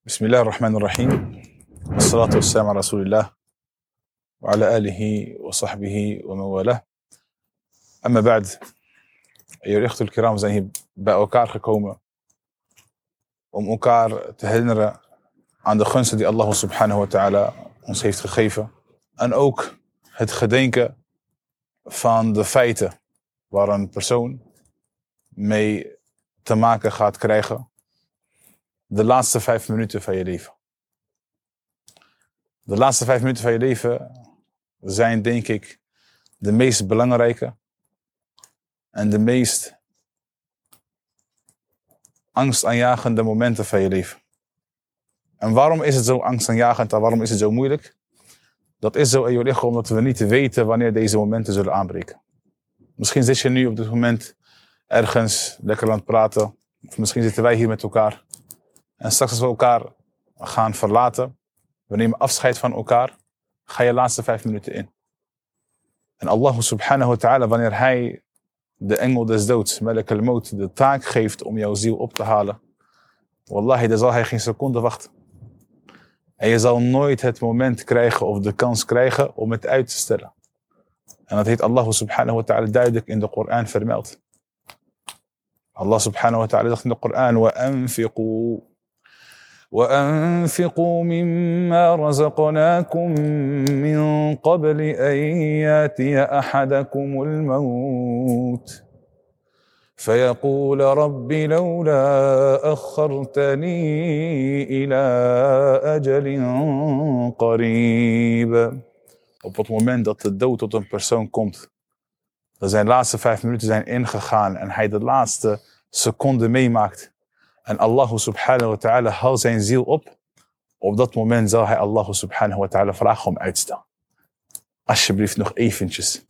بسم الله الرحمن الرحيم والصلاة والسلام على رسول الله وعلى آله وصحبه ومن والاه. Amma ba'd, jullie الكرام zijn hier bij elkaar gekomen om elkaar te herinneren aan de gunsten die Allah subhanahu wa ta'ala ons heeft gegeven. En ook het gedenken van de feiten waar een persoon mee te maken gaat krijgen de laatste 5 minuten van je leven. De laatste 5 minuten van je leven zijn, denk ik, de meest belangrijke en de meest angstaanjagende momenten van je leven. En waarom is het zo angstaanjagend en waarom is het zo moeilijk? Dat is zo, omdat we niet weten wanneer deze momenten zullen aanbreken. Misschien zit je nu op dit moment ergens lekker aan het praten. Of misschien zitten wij hier met elkaar. En straks als we elkaar gaan verlaten, we nemen afscheid van elkaar, ga je laatste 5 minuten in. En Allah subhanahu wa ta'ala, wanneer hij de engel des doods, Malak al-Maut, de taak geeft om jouw ziel op te halen, wallahi, dan zal hij geen seconde wachten. En je zal nooit het moment krijgen of de kans krijgen om het uit te stellen. En dat heeft Allah subhanahu wa ta'ala duidelijk in de Koran vermeld. Allah subhanahu wa ta'ala zegt in de Koran: وأنفقوا مما رزقناكم من قبل أن يأتي أحدكم الموت فيقول رب لولا أخرتني إلى أجل قريب. Op het moment dat de dood tot een persoon komt, dat zijn laatste 5 minuten zijn ingegaan en hij de laatste seconde meemaakt, en Allah subhanahu wa ta'ala haalt zijn ziel op dat moment zal hij Allah subhanahu wa ta'ala vragen om uitstel. Alsjeblieft nog eventjes.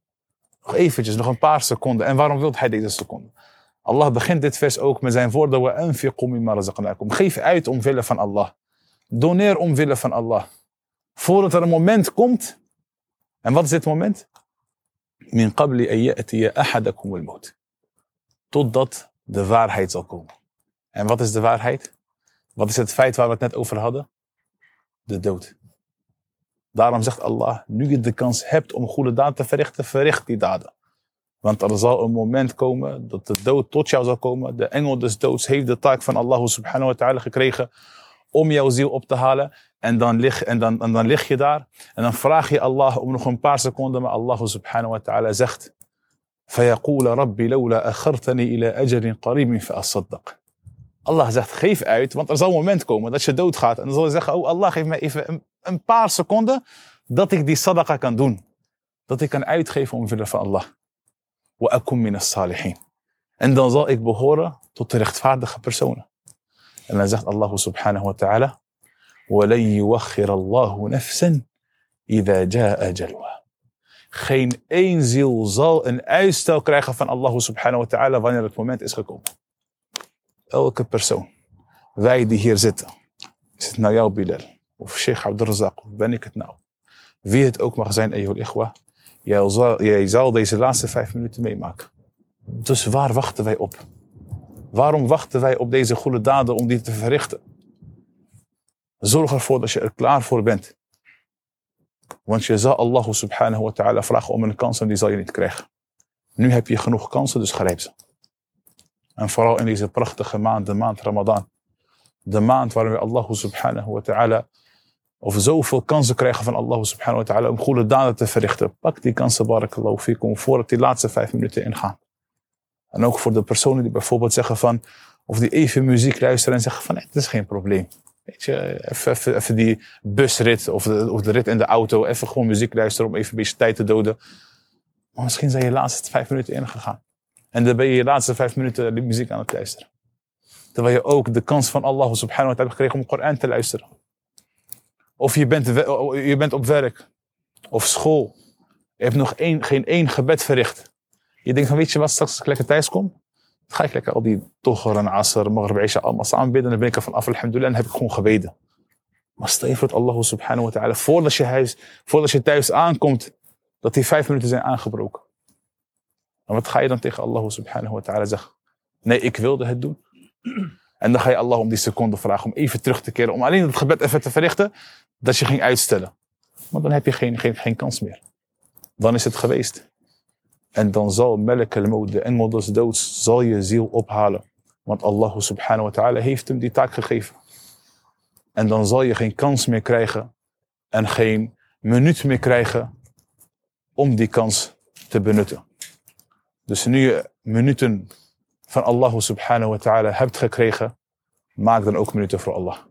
Nog een paar seconden. En waarom wil hij deze seconde? Allah begint dit vers ook met zijn woorden: وَأَنْفِقُوا مِمَّا رَزَقْنَاكُمْ. Geef uit omwille van Allah. Doneer omwille van Allah. Voordat er een moment komt. En wat is dit moment? مِنْ قَبْلِ أَنْ يَأْتِيَ أَحَدَكُمُ الْمَوْتِ. Totdat de waarheid zal komen. En wat is de waarheid? Wat is het feit waar we het net over hadden? De dood. Daarom zegt Allah: nu je de kans hebt om goede daden te verrichten, verricht die daden. Want er zal een moment komen dat de dood tot jou zal komen. De engel des doods heeft de taak van Allah subhanahu wa ta'ala gekregen om jouw ziel op te halen. En dan lig je daar. En dan vraag je Allah om nog een paar seconden. Maar Allah subhanahu wa ta'ala zegt: فَيَقُولَ رَبِّ لَوْلَا أَخَّرْتَنِي إِلَى أَجَلٍ قَرِيبٍ فَأَصَّدَّقْ. Allah zegt: geef uit, want er zal een moment komen dat je doodgaat. En dan zal je zeggen: oh Allah, geef mij even een paar seconden dat ik die sadaqa kan doen. Dat ik kan uitgeven omwille van Allah. Wa akum min as-salihin. En dan zal ik behoren tot de rechtvaardige personen. En dan zegt Allah subhanahu wa ta'ala: وَلَنْ يُوَخِّرَ اللَّهُ نَفْسًا إِذَا جَاءَ أَجَلُهَا. Geen één ziel zal een uitstel krijgen van Allah subhanahu wa ta'ala wanneer het moment is gekomen. Elke persoon, wij die hier zitten, is het nou jou Bilal, of Sheikh Abdul Razak, of ben ik het nou? Wie het ook mag zijn, ayyuhal ikhwa, jij zal deze laatste 5 minuten meemaken. Dus waar wachten wij op? Waarom wachten wij op deze goede daden om die te verrichten? Zorg ervoor dat je er klaar voor bent. Want je zal Allah subhanahu wa ta'ala vragen om een kans en die zal je niet krijgen. Nu heb je genoeg kansen, dus grijp ze. En vooral in deze prachtige maand, de maand Ramadan. De maand waarin we Allah subhanahu wa ta'ala of zoveel kansen krijgen van Allah subhanahu wa ta'ala om goede daden te verrichten. Pak die kansen, barakallahu fikum, voordat die laatste 5 minuten ingaan. En ook voor de personen die bijvoorbeeld zeggen van, of die even muziek luisteren en zeggen van, nee, het is geen probleem. Weet je, even die busrit of de rit in de auto, even gewoon muziek luisteren om even een beetje tijd te doden. Maar misschien zijn je laatste 5 minuten ingegaan. En dan ben je laatste 5 minuten die muziek aan het luisteren. Terwijl je ook de kans van Allah subhanahu wa ta'ala hebt gekregen om Koran te luisteren. Of je bent op werk. Of school. Je hebt nog geen één gebed verricht. Je denkt van, weet je wat, straks als ik lekker thuis kom, dan ga ik lekker al die Tohar en Asr, Maghrib, Isha allemaal samen bidden. En dan ben ik er van af, alhamdulillah, en heb ik gewoon gebeden. Maar stel je voor dat Allah subhanahu wa ta'ala, voordat je thuis aankomt, dat die 5 minuten zijn aangebroken. En wat ga je dan tegen Allah subhanahu wa ta'ala zeggen? Nee, ik wilde het doen. En dan ga je Allah om die seconde vragen om even terug te keren. Om alleen het gebed even te verrichten. Dat je ging uitstellen. Maar dan heb je geen kans meer. Dan is het geweest. En dan zal Malak al-Maut, de engel des doods, zal je ziel ophalen. Want Allah subhanahu wa ta'ala heeft hem die taak gegeven. En dan zal je geen kans meer krijgen. En geen minuut meer krijgen. Om die kans te benutten. Dus nu je minuten van Allah subhanahu wa ta'ala hebt gekregen. Maak dan ook minuten voor Allah.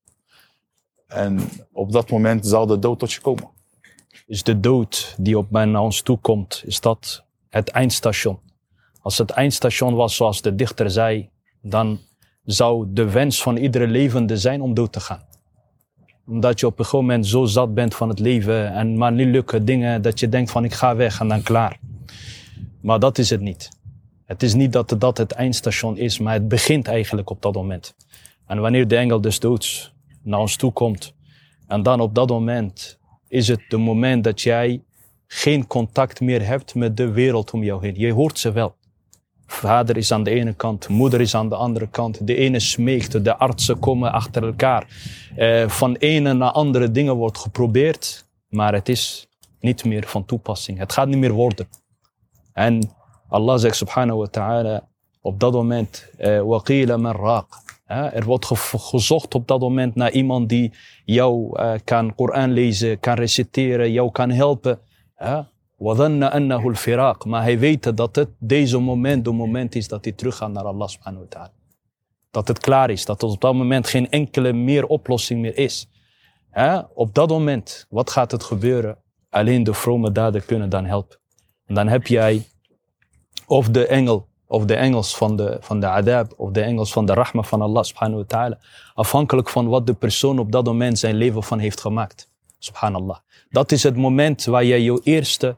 En op dat moment zal de dood tot je komen. Is de dood die naar ons toe komt, is dat het eindstation? Als het eindstation was zoals de dichter zei, dan zou de wens van iedere levende zijn om dood te gaan. Omdat je op een gegeven moment zo zat bent van het leven en maar niet lukken dingen, dat je denkt van ik ga weg en dan klaar. Maar dat is het niet. Het is niet dat het eindstation is, maar het begint eigenlijk op dat moment. En wanneer de engel des doods naar ons toe komt, en dan op dat moment is het de moment dat jij geen contact meer hebt met de wereld om jou heen. Je hoort ze wel. Vader is aan de ene kant, moeder is aan de andere kant. De ene smeekt, de artsen komen achter elkaar. Van ene naar andere dingen wordt geprobeerd, maar het is niet meer van toepassing. Het gaat niet meer worden. En Allah zegt subhanahu wa ta'ala op dat moment, waqila man raaq. Er wordt gezocht op dat moment naar iemand die jou kan Koran lezen, kan reciteren, jou kan helpen. وَظَنَّ أَنَّهُ الْفِرَاقِ. Maar hij weet dat het deze moment de moment is dat hij teruggaat naar Allah subhanahu wa ta'ala. Dat het klaar is, dat er op dat moment geen enkele meer oplossing meer is. Op dat moment, wat gaat het gebeuren? Alleen de vrome daden kunnen dan helpen. En dan heb jij of de engel, of de engels van de adab, of de engels van de rahma van Allah subhanahu wa ta'ala. Afhankelijk van wat de persoon op dat moment zijn leven van heeft gemaakt. Subhanallah. Dat is het moment waar je je eerste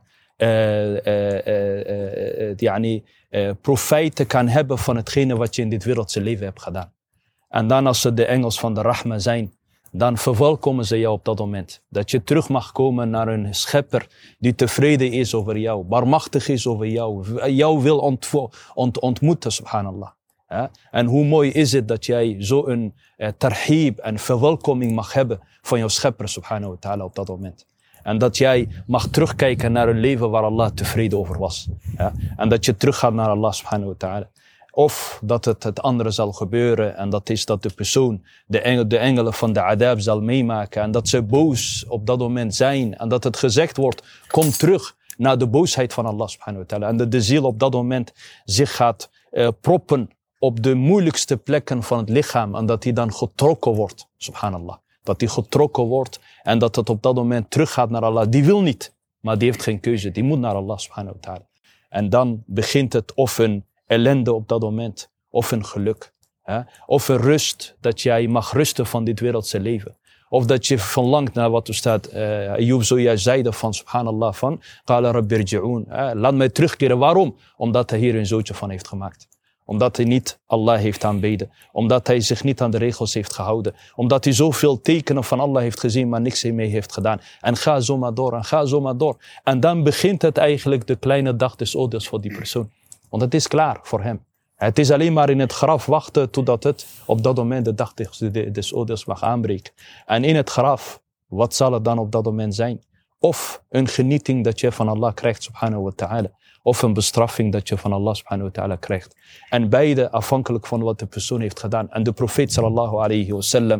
profijten kan hebben van hetgene wat je in dit wereldse leven hebt gedaan. En dan als ze de engels van de rahma zijn, dan verwelkomen ze jou op dat moment. Dat je terug mag komen naar een schepper die tevreden is over jou, barmachtig is over jou wil ontmoeten, subhanallah. En hoe mooi is het dat jij zo'n tarhib en verwelkoming mag hebben van jouw schepper, subhanahu wa ta'ala, op dat moment. En dat jij mag terugkijken naar een leven waar Allah tevreden over was. En dat je teruggaat naar Allah, subhanahu wa ta'ala. Of dat het andere zal gebeuren en dat is dat de persoon de engelen van de adab zal meemaken en dat ze boos op dat moment zijn en dat het gezegd wordt, kom terug naar de boosheid van Allah subhanahu wa ta'ala. En dat de ziel op dat moment zich gaat proppen op de moeilijkste plekken van het lichaam en dat hij dan getrokken wordt, subhanallah. Dat hij getrokken wordt en dat het op dat moment teruggaat naar Allah. Die wil niet, maar die heeft geen keuze. Die moet naar Allah subhanahu wa ta'ala. En dan begint het of een ellende op dat moment, of een geluk. Of een rust, dat jij mag rusten van dit wereldse leven. Of dat je verlangt naar wat er staat, Ayyub zojuist zeide van subhanallah van, qala rabbi irji'un. Laat mij terugkeren. Waarom? Omdat hij hier een zootje van heeft gemaakt. Omdat hij niet Allah heeft aanbeden. Omdat hij zich niet aan de regels heeft gehouden. Omdat hij zoveel tekenen van Allah heeft gezien, maar niks mee heeft gedaan. En ga zo maar door, en ga zo maar door. En dan begint het eigenlijk de kleine dag des oordeels voor die persoon. Want het is klaar voor hem. Het is alleen maar in het graf wachten totdat het op dat moment de dag des oordeels mag aanbreken. En in het graf, wat zal het dan op dat moment zijn? Of een genieting dat je van Allah krijgt, subhanahu wa ta'ala. Of een bestraffing dat je van Allah subhanahu wa ta'ala krijgt. En beide afhankelijk van wat de persoon heeft gedaan. En de profeet sallallahu alayhi wa sallam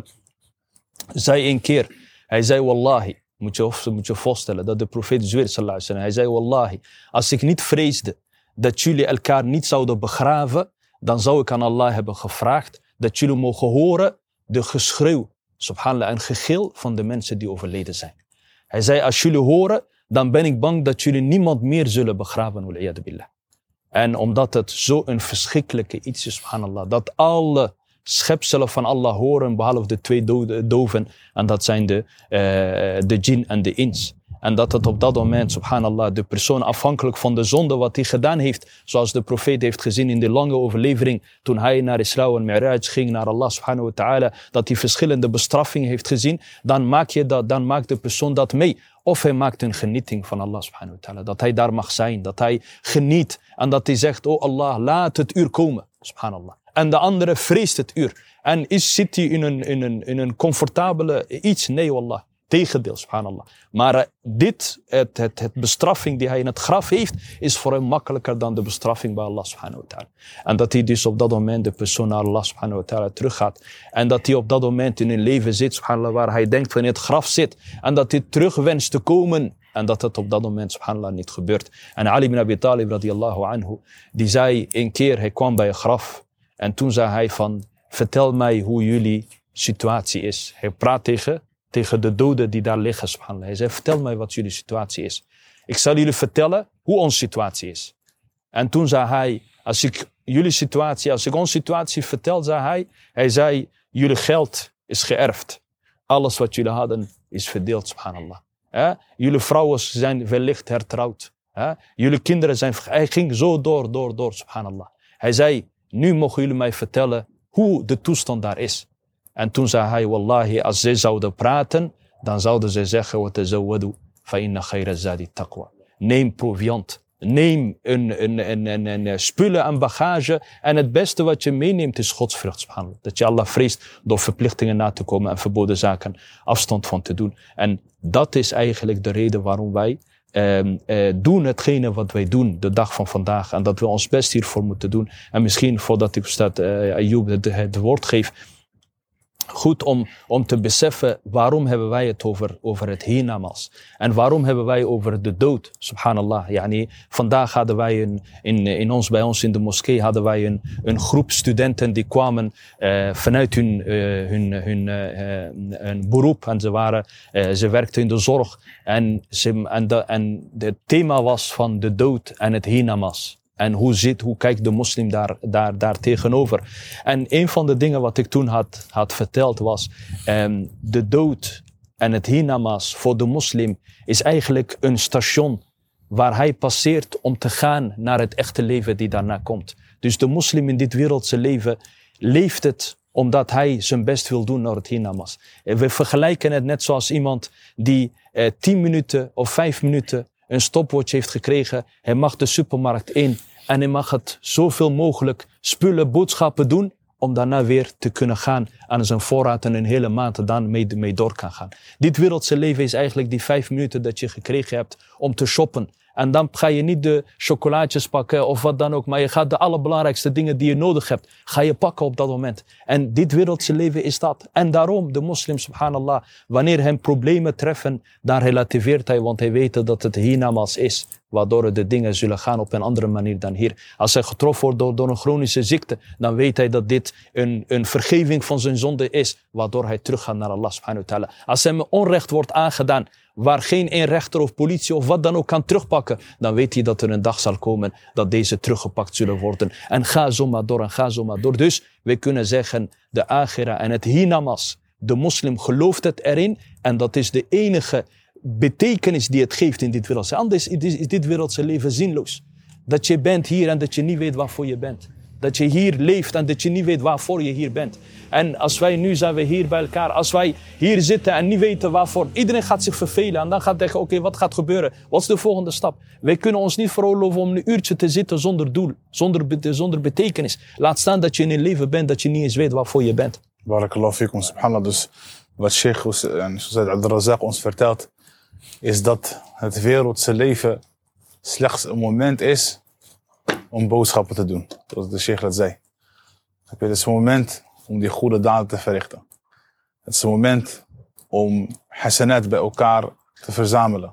zei een keer, hij zei wallahi, moet je voorstellen dat de profeet zweert sallallahu alayhi wa sallam. Hij zei wallahi, als ik niet vreesde dat jullie elkaar niet zouden begraven, dan zou ik aan Allah hebben gevraagd dat jullie mogen horen de geschreeuw, subhanallah, en gegil van de mensen die overleden zijn. Hij zei, als jullie horen, dan ben ik bang dat jullie niemand meer zullen begraven, wal-iyadu billah. En omdat het zo'n verschrikkelijke iets is, subhanallah, dat alle schepselen van Allah horen, behalve de twee doven, en dat zijn de jinn en de ins. En dat het op dat moment, subhanallah, de persoon afhankelijk van de zonde wat hij gedaan heeft, zoals de profeet heeft gezien in de lange overlevering, toen hij naar Isra en Mi'raj ging, naar Allah subhanahu wa ta'ala, dat hij verschillende bestraffingen heeft gezien, dan maakt de persoon dat mee. Of hij maakt een genieting van Allah subhanahu wa ta'ala, dat hij daar mag zijn, dat hij geniet en dat hij zegt, oh Allah, laat het uur komen, subhanallah. En de andere vreest het uur. En zit hij in een comfortabele iets? Nee, wallah. Tegendeel, subhanallah. Maar het bestraffing die hij in het graf heeft, is voor hem makkelijker dan de bestraffing bij Allah subhanahu wa ta'ala. En dat hij dus op dat moment de persoon naar Allah subhanahu wa ta'ala teruggaat. En dat hij op dat moment in een leven zit, subhanallah, waar hij denkt van in het graf zit. En dat hij terug wenst te komen. En dat het op dat moment, subhanallah, niet gebeurt. En Ali ibn Abi Talib, radiyallahu anhu, die zei een keer, hij kwam bij een graf. En toen zei hij van, vertel mij hoe jullie situatie is. Hij praat tegen de doden die daar liggen, subhanallah. Hij zei, vertel mij wat jullie situatie is. Ik zal jullie vertellen hoe onze situatie is. En toen zei hij, als ik onze situatie vertel, zei hij zei, jullie geld is geërfd. Alles wat jullie hadden is verdeeld, subhanallah. Jullie vrouwen zijn wellicht hertrouwd. Jullie kinderen zijn... Hij ging zo door, subhanallah. Hij zei, nu mogen jullie mij vertellen hoe de toestand daar is. En toen zei hij, wallahi, als zij zouden praten, dan zouden zij zeggen, watazawwadu fa inna khayra zadi taqwa. Neem proviant, neem een spullen en bagage. En het beste wat je meeneemt is godsvrucht, subhanallah. Dat je Allah vreest door verplichtingen na te komen en verboden zaken afstand van te doen. En dat is eigenlijk de reden waarom wij doen hetgene wat wij doen de dag van vandaag. En dat we ons best hiervoor moeten doen. En misschien voordat ik Ayoub het woord geef, goed om te beseffen waarom hebben wij het over het hiernamaals. En waarom hebben wij over de dood, subhanallah. Yani, vandaag hadden wij bij ons in de moskee hadden wij een groep studenten die kwamen vanuit hun beroep. En ze werkten in de zorg. En het thema was van de dood en het hiernamaals. En hoe kijkt de moslim daar tegenover? En een van de dingen wat ik toen had verteld was, de dood en het hiernamaals voor de moslim is eigenlijk een station waar hij passeert om te gaan naar het echte leven die daarna komt. Dus de moslim in dit wereldse leven leeft het omdat hij zijn best wil doen naar het hiernamaals. We vergelijken het net zoals iemand die 10 minuten of 5 minuten een stopwatch heeft gekregen. Hij mag de supermarkt in en hij mag het zoveel mogelijk spullen, boodschappen doen om daarna weer te kunnen gaan aan zijn voorraad en een hele maand dan mee door kan gaan. Dit wereldse leven is eigenlijk die 5 minuten dat je gekregen hebt om te shoppen. En dan ga je niet de chocolaatjes pakken of wat dan ook, maar je gaat de allerbelangrijkste dingen die je nodig hebt, ga je pakken op dat moment. En dit wereldse leven is dat. En daarom, de moslim, subhanallah, wanneer hem problemen treffen, dan relativeert hij, want hij weet dat het hiernamaals is, waardoor de dingen zullen gaan op een andere manier dan hier. Als hij getroffen wordt door een chronische ziekte, dan weet hij dat dit een vergeving van zijn zonde is, waardoor hij teruggaat naar Allah subhanahu wa ta'ala. Als hem onrecht wordt aangedaan, waar geen een rechter of politie of wat dan ook kan terugpakken, dan weet hij dat er een dag zal komen dat deze teruggepakt zullen worden. En ga zo maar door en ga zo maar door. Dus we kunnen zeggen, de akhira en het hiernamaals, de moslim gelooft het erin en dat is de enige betekenis die het geeft in dit wereldse. Anders is dit wereldse leven zinloos. Dat je bent hier en dat je niet weet waarvoor je bent. Dat je hier leeft en dat je niet weet waarvoor je hier bent. En als wij nu zijn we hier bij elkaar. Als wij hier zitten en niet weten waarvoor. Iedereen gaat zich vervelen. En dan gaat denken, oké, wat gaat gebeuren? Wat is de volgende stap? Wij kunnen ons niet veroorloven om een uurtje te zitten zonder doel. Zonder betekenis. Laat staan dat je in een leven bent dat je niet eens weet waarvoor je bent. Barakallahu fikum, subhanallah. Dus wat Sheikh Abdul Razak ons vertelt, is dat het wereldse leven slechts een moment is om boodschappen te doen. Zoals de Sheikh dat zei. Het is een moment om die goede daden te verrichten. Het is een moment om hasanat bij elkaar te verzamelen.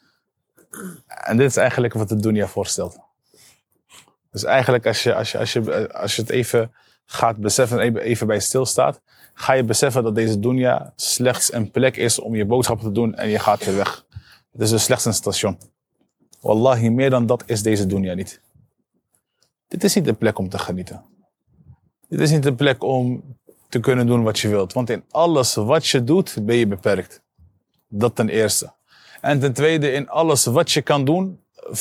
En dit is eigenlijk wat de dunya voorstelt. Dus eigenlijk als je het even gaat beseffen en even bij stilstaat, ga je beseffen dat deze dunya slechts een plek is om je boodschappen te doen en je gaat weer weg. Het is dus slechts een station. Wallahi, meer dan dat is deze dunya niet. Dit is niet een plek om te genieten. Dit is niet een plek om te kunnen doen wat je wilt. Want in alles wat je doet, ben je beperkt. Dat ten eerste. En ten tweede, in alles wat je kan doen,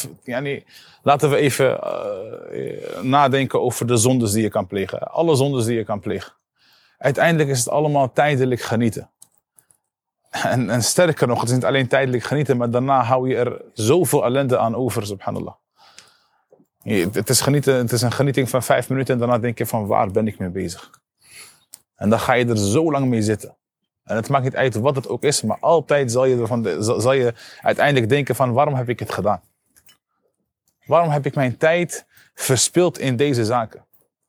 laten we even nadenken over de zondes die je kan plegen. Alle zondes die je kan plegen. Uiteindelijk is het allemaal tijdelijk genieten. En sterker nog, het is niet alleen tijdelijk genieten, maar daarna hou je er zoveel ellende aan over, subhanallah. Het is een genieting van 5 minuten en daarna denk je van waar ben ik mee bezig? En dan ga je er zo lang mee zitten. En het maakt niet uit wat het ook is, maar altijd zal je uiteindelijk denken van waarom heb ik het gedaan? Waarom heb ik mijn tijd verspild in deze zaken?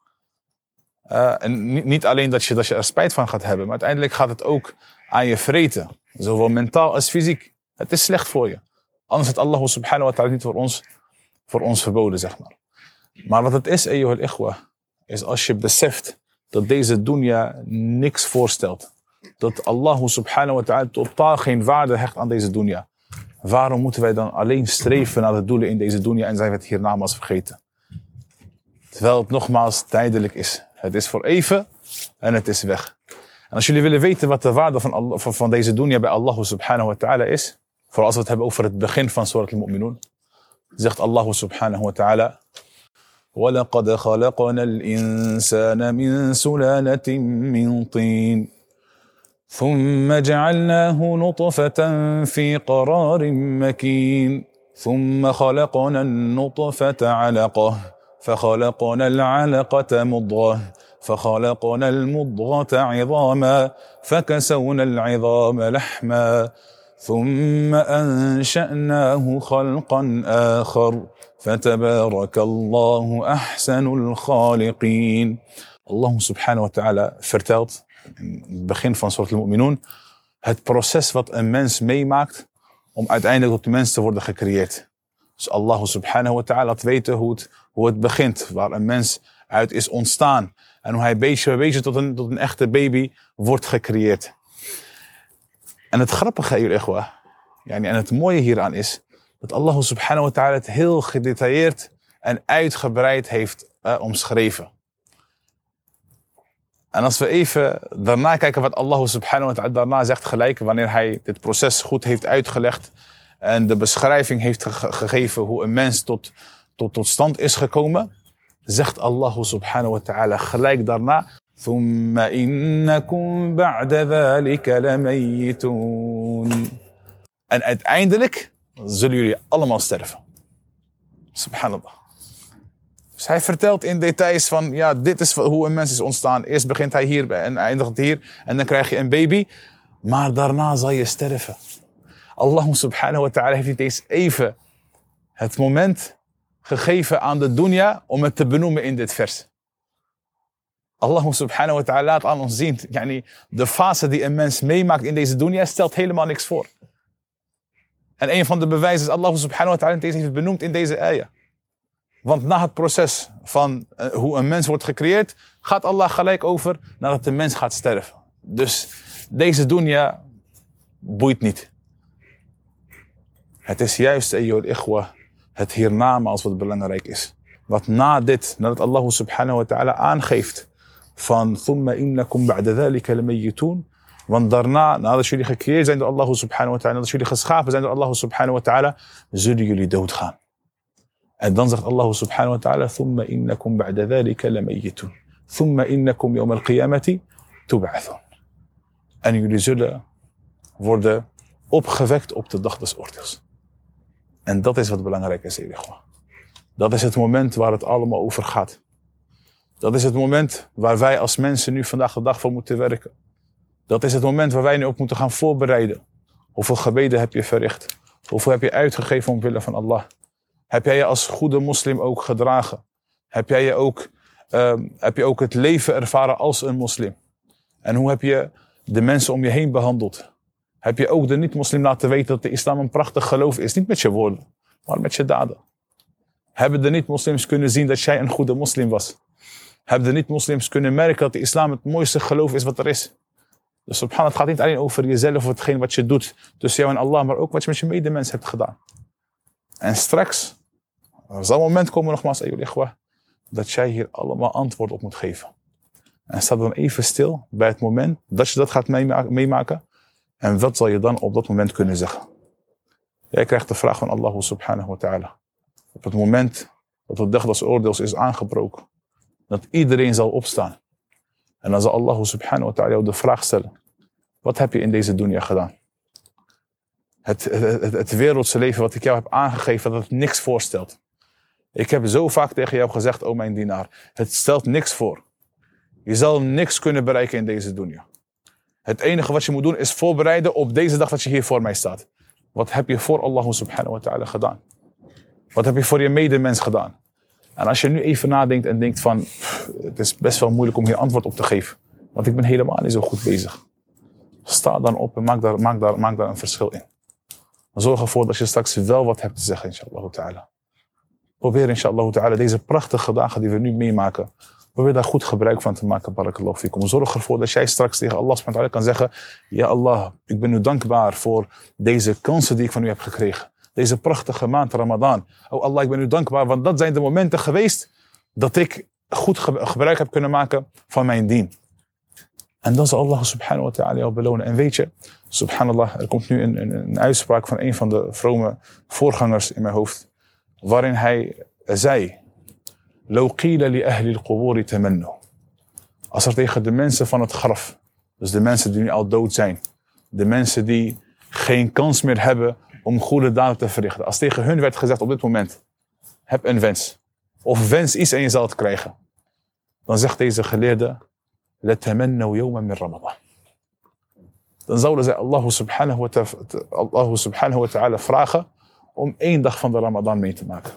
En niet alleen dat je er spijt van gaat hebben, maar uiteindelijk gaat het ook aan je vreten. Zowel mentaal als fysiek. Het is slecht voor je. Anders had Allah subhanahu wa ta'ala niet voor ons verboden, zeg maar. Maar wat het is, ayyuhal ikhwa, is als je beseft dat deze dunya niks voorstelt. Dat Allah subhanahu wa ta'ala totaal geen waarde hecht aan deze dunya. Waarom moeten wij dan alleen streven naar de doelen in deze dunya en zijn we het hiernamaals vergeten? Terwijl het nogmaals tijdelijk is. Het is voor even en het is weg. En als jullie willen weten wat de waarde van deze dunya bij Allah subhanahu wa ta'ala is, vooral als we het hebben over het begin van Surat al-Mu'minun, zegt Allah subhanahu wa ta'ala: وَلَقَدْ خَلَقْنَا الْإِنسَانَ مِنْ سُلَالَةٍ مِنْ طِينٍ ثُمَّ جَعَلْنَاهُ نُطْفَةً فِي قَرَارٍ مَكِينٍ ثُمَّ خَلَقْنَا النُّطْفَةَ عَلَقَةً فَخَلَقْنَا الْعَلَقَةَ مُضْغَةً فَخَلَقْنَا الْمُضْغَةَ عِظَامًا فَكَسَوْنَا الْعِظَامَ لَحْمًا ثُمَّ أَنشَأْنَاهُ خَلْقًا آخَرَ فَتَبَارَكَ اللَّهُ أَحْسَنُ الْخَالِقِينَ. Allah subhanahu wa ta'ala vertelt in het begin van Surat al-Mu'minun het proces wat een mens meemaakt om uiteindelijk tot de mens te worden gecreëerd. Dus Allah subhanahu wa ta'ala laat weten hoe het begint, waar een mens uit is ontstaan en hoe hij beetje bij beetje tot een echte baby wordt gecreëerd. En het grappige, ikhwa, en het mooie hieraan is dat Allah subhanahu wa ta'ala het heel gedetailleerd en uitgebreid heeft omschreven. En als we even daarna kijken wat Allah subhanahu wa ta'ala daarna zegt, gelijk wanneer hij dit proces goed heeft uitgelegd en de beschrijving heeft gegeven hoe een mens tot stand is gekomen, zegt Allah subhanahu wa ta'ala gelijk daarna: ثُمَّ إِنَّكُمْ بَعْدَ ذَلِكَ لَمَيِّتُونَ. En uiteindelijk zullen jullie allemaal sterven. Subhanallah. Dus hij vertelt in details van, ja, dit is hoe een mens is ontstaan. Eerst begint hij hier en eindigt hier en dan krijg je een baby. Maar daarna zal je sterven. Allah subhanahu wa ta'ala heeft niet eens even het moment gegeven aan de dunya om het te benoemen in dit vers. Allah subhanahu wa ta'ala laat aan ons zien, de fase die een mens meemaakt in deze dunya stelt helemaal niks voor. En een van de bewijzen is Allah subhanahu wa ta'ala deze heeft benoemd in deze ayah. Want na het proces van hoe een mens wordt gecreëerd, gaat Allah gelijk over nadat de mens gaat sterven. Dus deze dunya boeit niet. Het is juist, ayyuhal ikhwa, het hiernamaals wat belangrijk is. Wat na dit, nadat Allah subhanahu wa ta'ala aangeeft van thumma innakum ba'da dhalika lamayyitun, want daarna, nadat jullie gecreëerd zijn door Allah subhanahu wa ta'ala, nadat jullie geschapen zijn door Allah subhanahu wa ta'ala, zullen jullie doodgaan. En dan zegt Allah subhanahu wa ta'ala: thumma innakum ba'da dhalika lamayyitun thumma innakum yawm al-qiyamati tub'athun. En jullie zullen worden opgewekt op de dag des oordeels. En dat is wat belangrijk is, ikhwa. Dat is het moment waar het allemaal over gaat. Dat is het moment waar wij als mensen nu vandaag de dag voor moeten werken. Dat is het moment waar wij nu ook moeten gaan voorbereiden. Hoeveel gebeden heb je verricht? Hoeveel heb je uitgegeven omwille van Allah? Heb jij je als goede moslim ook gedragen? Heb je ook het leven ervaren als een moslim? En hoe heb je de mensen om je heen behandeld? Heb je ook de niet-moslim laten weten dat de islam een prachtig geloof is? Niet met je woorden, maar met je daden. Hebben de niet-moslims kunnen zien dat jij een goede moslim was? Hebben de niet-moslims kunnen merken dat de islam het mooiste geloof is wat er is? Dus subhanallah, het gaat niet alleen over jezelf of hetgeen wat je doet tussen jou en Allah, maar ook wat je met je medemens hebt gedaan. En straks, er zal een moment komen nogmaals, ayyuhal ikhwa, dat jij hier allemaal antwoord op moet geven. En sta dan even stil bij het moment dat je dat gaat meemaken. En wat zal je dan op dat moment kunnen zeggen? Jij krijgt de vraag van Allah subhanahu wa ta'ala. Op het moment dat de dag des oordeels is aangebroken. Dat iedereen zal opstaan. En dan zal Allah subhanahu wa ta'ala jou de vraag stellen. Wat heb je in deze dunya gedaan? Het wereldse leven wat ik jou heb aangegeven, dat het niks voorstelt. Ik heb zo vaak tegen jou gezegd, o mijn dienaar. Het stelt niks voor. Je zal niks kunnen bereiken in deze dunya. Het enige wat je moet doen is voorbereiden op deze dag dat je hier voor mij staat. Wat heb je voor Allah subhanahu wa ta'ala gedaan? Wat heb je voor je medemens gedaan? En als je nu even nadenkt en denkt van, het is best wel moeilijk om hier antwoord op te geven. Want ik ben helemaal niet zo goed bezig. Sta dan op en maak daar een verschil in. Zorg ervoor dat je straks wel wat hebt te zeggen, inshallah ta'ala. Probeer inshallah ta'ala deze prachtige dagen die we nu meemaken. Probeer daar goed gebruik van te maken, barakallahu fikum. Zorg ervoor dat jij straks tegen Allah subhanahu wa ta'ala kan zeggen, ja Allah, ik ben u dankbaar voor deze kansen die ik van u heb gekregen. Deze prachtige maand Ramadan. Oh Allah, ik ben u dankbaar, want dat zijn de momenten geweest dat ik goed gebruik heb kunnen maken van mijn dien. En dan zal Allah subhanahu wa ta'ala jou belonen. En weet je, subhanallah, er komt nu een uitspraak van een van de vrome voorgangers in mijn hoofd. Waarin hij zei, Law qila li ahli al-quburi tamannu. Als er tegen de mensen van het graf, dus de mensen die nu al dood zijn, de mensen die geen kans meer hebben om goede daden te verrichten. Als tegen hun werd gezegd op dit moment, heb een wens. Of wens iets en je zal het krijgen. Dan zegt deze geleerde, latamannaw yawman min Ramadan. Dan zouden zij Allah subhanahu wa ta'ala vragen om 1 dag van de Ramadan mee te maken.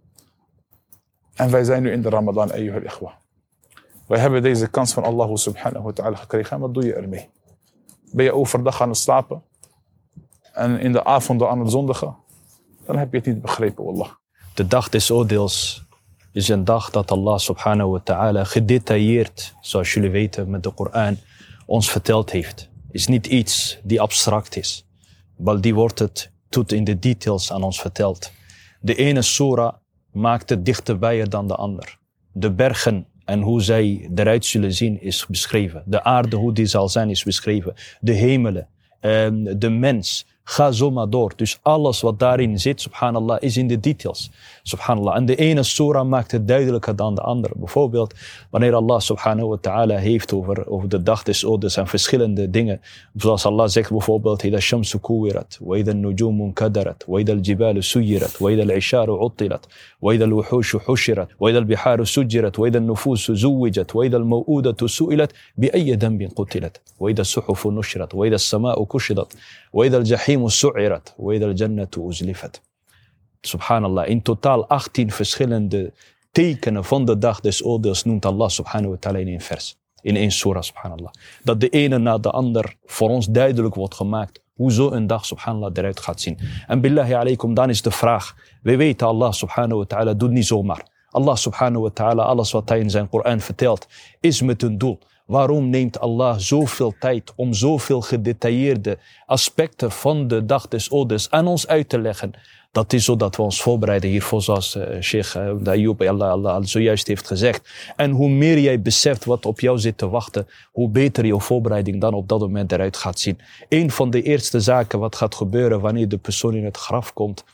En wij zijn nu in de Ramadan, ayyuhal ikhwa. Wij hebben deze kans van Allah subhanahu wa ta'ala gekregen. En wat doe je ermee? Ben je overdag aan het slapen? En in de avonden aan het zondigen? Dan heb je het niet begrepen, wallah. De dag des oordeels is een dag dat Allah subhanahu wa ta'ala gedetailleerd, zoals jullie weten met de Koran, ons verteld heeft. Is niet iets die abstract is. Maar die wordt het tot in de details aan ons verteld. De ene surah maakt het dichterbij dan de ander. De bergen en hoe zij eruit zullen zien is beschreven. De aarde, hoe die zal zijn, is beschreven. De hemelen, de mens. Ga zo maar door. Dus alles wat daarin zit, subhanallah, is in de details. Subhanallah. En de ene surah maakt het duidelijker dan de andere. Bijvoorbeeld, wanneer Allah subhanahu wa ta'ala heeft over de dag des oordeels en verschillende dingen. Zoals Allah zegt bijvoorbeeld, Ida shamsu kuwirat, wa ida nujumun kadarat, wa ida al-jibalu suyirat, wa ida al-isharu uttilat, wa ida al-wuhushu hushirat, wa ida al-biharu sujirat, wa ida al-nufusu zuwijat, wa ida al-maw'udatu su'ilat, bi ayyi dambin qutilat, wa ida al-suhufu nushrat, wa ida al-sama'u kushidat, wa ida al-jahim su'irat, wa ida al-jannatu uzlifat. Subhanallah, in totaal 18 verschillende tekenen van de dag des oordeels noemt Allah subhanahu wa ta'ala in 1 vers. In 1 surah, subhanallah. Dat de ene na de ander voor ons duidelijk wordt gemaakt hoe zo een dag, subhanallah, eruit gaat zien. En billahi alaykum, dan is de vraag. We weten Allah subhanahu wa ta'ala doet niet zomaar. Allah subhanahu wa ta'ala, alles wat hij in zijn Koran vertelt, is met een doel. Waarom neemt Allah zoveel tijd om zoveel gedetailleerde aspecten van de dag des oordeels aan ons uit te leggen? Dat is zodat we ons voorbereiden hiervoor, zoals Sheikh Ayyub Allah zojuist heeft gezegd. En hoe meer jij beseft wat op jou zit te wachten, hoe beter jouw voorbereiding dan op dat moment eruit gaat zien. Een van de eerste zaken wat gaat gebeuren wanneer de persoon in het graf komt,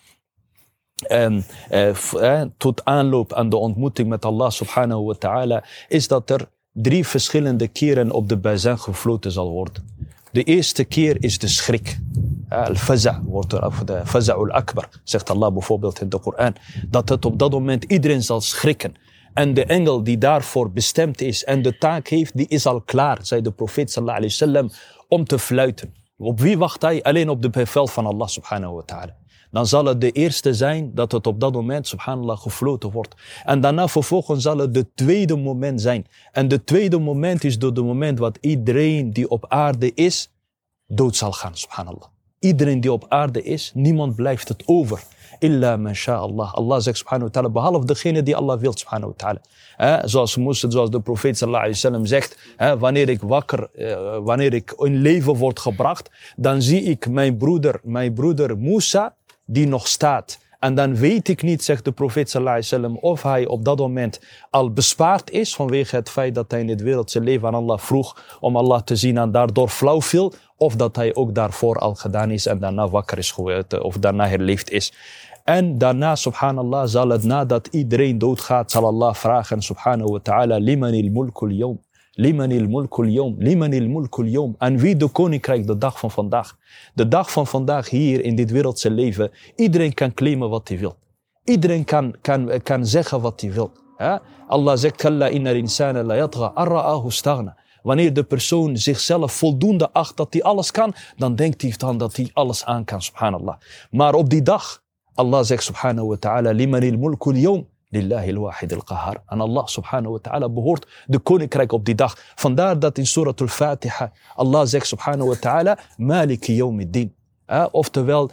tot aanloop aan de ontmoeting met Allah subhanahu wa ta'ala, is dat er 3 verschillende keren op de bazin gefloten zal worden. De eerste keer is de schrik. Al-faza, of de faza'ul akbar, zegt Allah bijvoorbeeld in de Koran. Dat het op dat moment iedereen zal schrikken. En de engel die daarvoor bestemd is en de taak heeft, die is al klaar, zei de profeet sallallahu alayhi wasallam, om te fluiten. Op wie wacht hij? Alleen op de bevel van Allah subhanahu wa ta'ala. Dan zal het de eerste zijn dat het op dat moment, subhanallah, gefloten wordt. En daarna vervolgens zal het de tweede moment zijn. En de tweede moment is door de moment wat iedereen die op aarde is, dood zal gaan, subhanallah. Iedereen die op aarde is, niemand blijft het over. Illa man sha'Allah. Allah zegt subhanahu wa ta'ala, behalve degene die Allah wil, subhanahu wa ta'ala. Zoals de profeet sallallahu alayhi wasallam zegt, wanneer ik in leven word gebracht, dan zie ik mijn broeder Musa, die nog staat. En dan weet ik niet, zegt de profeet sallallahu alayhi wasallam, of hij op dat moment al bespaard is vanwege het feit dat hij in het wereldse leven aan Allah vroeg om Allah te zien en daardoor flauw viel, of dat hij ook daarvoor al gedaan is en daarna wakker is geworden of daarna herleefd is. En daarna, subhanallah, zal het nadat iedereen doodgaat, zal Allah vragen, subhanahu wa ta'ala, limanil mulkul yawm. Limanil mulkul yawm, limanil mulkul yawm. En wie de koninkrijk de dag van vandaag? De dag van vandaag hier in dit wereldse leven, iedereen kan claimen wat hij wil. Iedereen kan zeggen wat hij wil. Allah zegt, kalla inna al-insana la yatgha an ra'ahu staghna. Wanneer de persoon zichzelf voldoende acht dat hij alles kan, dan denkt hij dan dat hij alles aan kan, subhanallah. Maar op die dag, Allah zegt subhanahu wa ta'ala, limanil mulku al-yawm lillahi al-wahid al-qahar. En Allah subhanahu wa ta'ala behoort de koninkrijk op die dag. Vandaar dat in Surah al-Fatiha, Allah zegt subhanahu wa ta'ala, maliki yawmiddin. Oftewel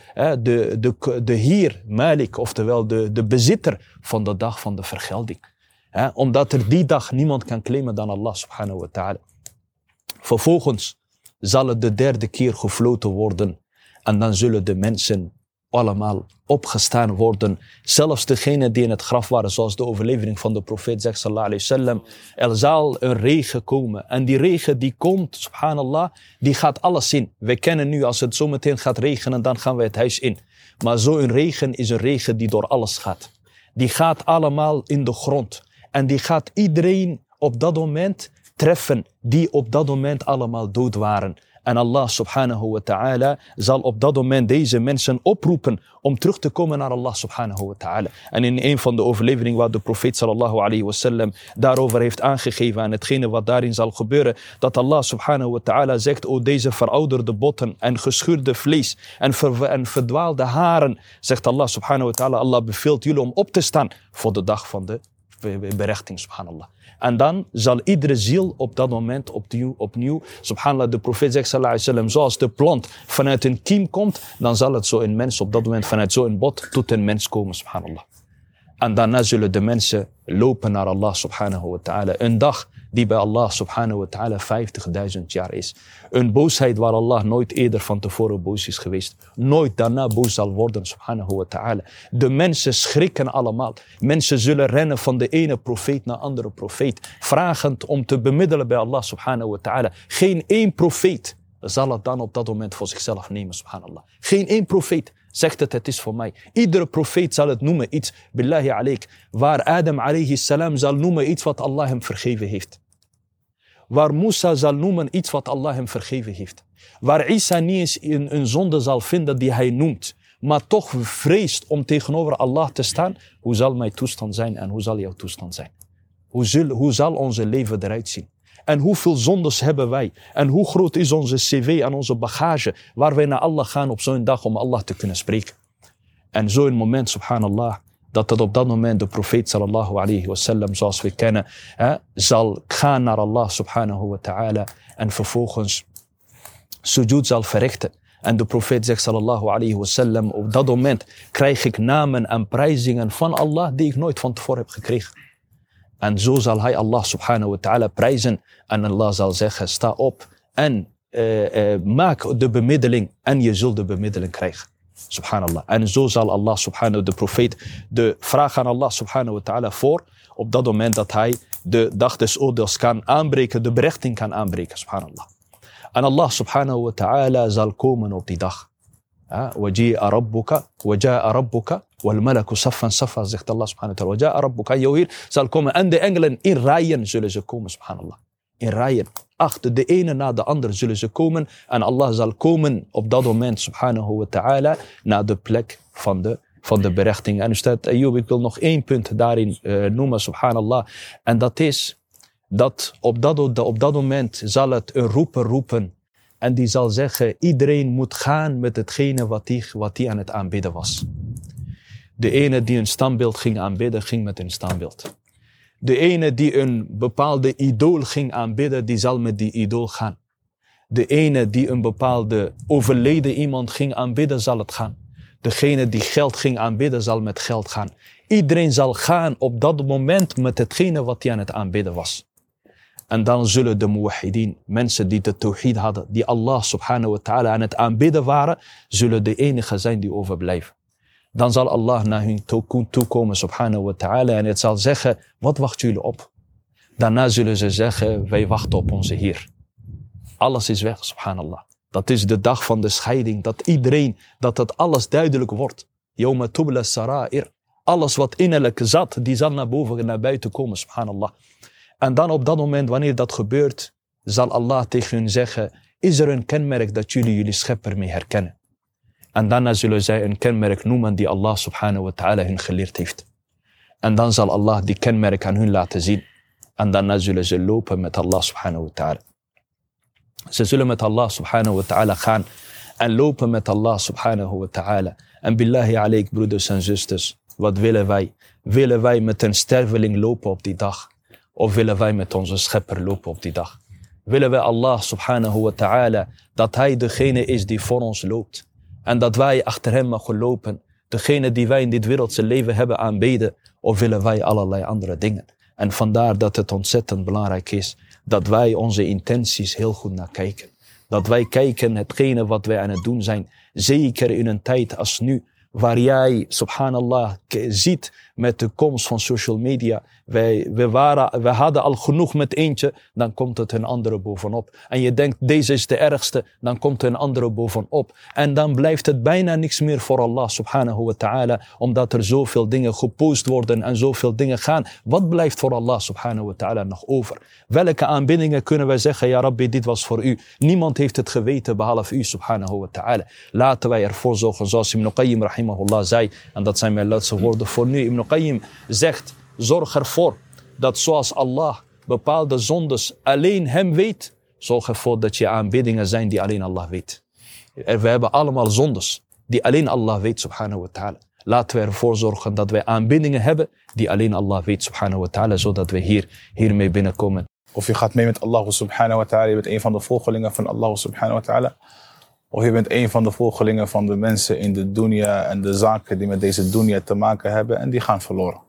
de heer, Malik, oftewel de bezitter van de dag van de vergelding. Omdat er die dag niemand kan claimen dan Allah subhanahu wa ta'ala. Vervolgens zal het de derde keer gefloten worden. En dan zullen de mensen allemaal opgestaan worden. Zelfs degenen die in het graf waren, zoals de overlevering van de profeet zegt, sallallahu alayhi wasallam. Er zal een regen komen. En die regen die komt, subhanallah, die gaat alles in. We kennen nu, als het zometeen gaat regenen, dan gaan we het huis in. Maar zo'n regen is een regen die door alles gaat. Die gaat allemaal in de grond. En die gaat iedereen op dat moment treffen die op dat moment allemaal dood waren. En Allah subhanahu wa ta'ala zal op dat moment deze mensen oproepen om terug te komen naar Allah subhanahu wa ta'ala. En in een van de overleveringen waar de profeet sallallahu alayhi wa sallam daarover heeft aangegeven en hetgene wat daarin zal gebeuren, dat Allah subhanahu wa ta'ala zegt, o deze verouderde botten en gescheurde vlees en verdwaalde haren, zegt Allah subhanahu wa ta'ala, Allah beveelt jullie om op te staan voor de dag van de berechting, subhanallah. En dan zal iedere ziel op dat moment opnieuw, subhanallah, de profeet zegt sallallahu alayhi wasallam, zoals de plant vanuit een kiem komt, dan zal het zo een mens op dat moment vanuit zo'n bot tot een mens komen, subhanallah. En daarna zullen de mensen lopen naar Allah subhanahu wa ta'ala. Een dag die bij Allah subhanahu wa ta'ala 50.000 jaar is. Een boosheid waar Allah nooit eerder van tevoren boos is geweest. Nooit daarna boos zal worden, subhanahu wa ta'ala. De mensen schrikken allemaal. Mensen zullen rennen van de ene profeet naar andere profeet, vragend om te bemiddelen bij Allah subhanahu wa ta'ala. Geen één profeet zal het dan op dat moment voor zichzelf nemen, subhanallah. Geen één profeet zegt het is voor mij. Iedere profeet zal het noemen iets, billahi alaik, waar Adam alayhi salam zal noemen iets wat Allah hem vergeven heeft. Waar Musa zal noemen iets wat Allah hem vergeven heeft. Waar Isa niet eens een zonde zal vinden die hij noemt, maar toch vreest om tegenover Allah te staan. Hoe zal mijn toestand zijn en hoe zal jouw toestand zijn? Hoe zal onze leven eruit zien? En hoeveel zondes hebben wij? En hoe groot is onze cv en onze bagage waar wij naar Allah gaan op zo'n dag om Allah te kunnen spreken? En zo'n moment, subhanallah, dat het op dat moment de profeet sallallahu alayhi wasallam, zoals we kennen, zal gaan naar Allah subhanahu wa ta'ala en vervolgens sujud zal verrichten. En de profeet zegt sallallahu alayhi wasallam, op dat moment krijg ik namen en prijzingen van Allah die ik nooit van tevoren heb gekregen. En zo zal hij Allah subhanahu wa ta'ala prijzen. En Allah zal zeggen, sta op en maak de bemiddeling en je zult de bemiddeling krijgen. Subhanallah. En zo zal Allah subhanahu, de profeet, de vraag aan Allah subhanahu wa ta'ala voor, op dat moment dat hij de dag des oordeels kan aanbreken, de berechting kan aanbreken, subhanallah. En Allah subhanahu wa ta'ala zal komen op die dag. Waji'a rabbuka wal malaku saffan saffa, zegt Allah subhanahu wa ta'ala. Waji'a rabbuka, jouw Heer zal komen en de engelen in rijen zullen ze komen, subhanallah. In rijen, achter de ene na de andere zullen ze komen en Allah zal komen op dat moment, subhanahu wa ta'ala, naar de plek van de berechting. En ustad Ayyub, ik wil nog één punt daarin noemen, subhanallah. En dat is dat op dat moment zal het een roeper roepen. En die zal zeggen, iedereen moet gaan met hetgene wat hij aan het aanbidden was. De ene die een standbeeld ging aanbidden, ging met een standbeeld. De ene die een bepaalde idool ging aanbidden, die zal met die idool gaan. De ene die een bepaalde overleden iemand ging aanbidden, zal het gaan. Degene die geld ging aanbidden, zal met geld gaan. Iedereen zal gaan op dat moment met hetgene wat hij aan het aanbidden was. En dan zullen de muwahidin, mensen die de tawhid hadden, die Allah subhanahu wa ta'ala aan het aanbidden waren, zullen de enige zijn die overblijven. Dan zal Allah naar hun toekomen subhanahu wa ta'ala en het zal zeggen, wat wachten jullie op? Daarna zullen ze zeggen, wij wachten op onze Heer. Alles is weg, subhanallah. Dat is de dag van de scheiding, dat het alles duidelijk wordt. Yawma tubla sarair. Alles wat innerlijk zat, die zal naar boven en naar buiten komen, subhanallah. En dan op dat moment, wanneer dat gebeurt, zal Allah tegen hun zeggen, is er een kenmerk dat jullie schepper mee herkennen? En daarna zullen zij een kenmerk noemen die Allah subhanahu wa ta'ala hun geleerd heeft. En dan zal Allah die kenmerk aan hun laten zien. En daarna zullen ze lopen met Allah subhanahu wa ta'ala. Ze zullen met Allah subhanahu wa ta'ala gaan en lopen met Allah subhanahu wa ta'ala. En billahi alayk, broeders en zusters, wat willen wij? Willen wij met een sterveling lopen op die dag? Of willen wij met onze schepper lopen op die dag? Willen wij Allah subhanahu wa ta'ala dat hij degene is die voor ons loopt? En dat wij achter hem mogen lopen, degene die wij in dit wereldse leven hebben aanbeden? Of willen wij allerlei andere dingen? En vandaar dat het ontzettend belangrijk is dat wij onze intenties heel goed naar kijken. Dat wij kijken hetgene wat wij aan het doen zijn. Zeker in een tijd als nu, waar jij, subhanallah, ziet met de komst van social media. We hadden al genoeg met eentje, dan komt het een andere bovenop. En je denkt, deze is de ergste, dan komt er een andere bovenop. En dan blijft het bijna niks meer voor Allah subhanahu wa ta'ala, omdat er zoveel dingen gepost worden en zoveel dingen gaan. Wat blijft voor Allah subhanahu wa ta'ala nog over? Welke aanbiddingen kunnen wij zeggen, ja Rabbi, dit was voor u. Niemand heeft het geweten behalve u subhanahu wa ta'ala. Laten wij ervoor zorgen, zoals Ibn Qayyim rahimahullah zei, en dat zijn mijn laatste woorden voor nu. Ibn Qayyim zegt, zorg ervoor dat zoals Allah bepaalde zondes alleen hem weet, zorg ervoor dat je aanbiddingen zijn die alleen Allah weet. We hebben allemaal zondes die alleen Allah weet subhanahu wa ta'ala. Laten we ervoor zorgen dat wij aanbiddingen hebben die alleen Allah weet subhanahu wa ta'ala, zodat we hiermee binnenkomen. Of je gaat mee met Allah subhanahu wa ta'ala, je bent een van de volgelingen van Allah subhanahu wa ta'ala. Of je bent een van de volgelingen van de mensen in de dunya en de zaken die met deze dunya te maken hebben en die gaan verloren.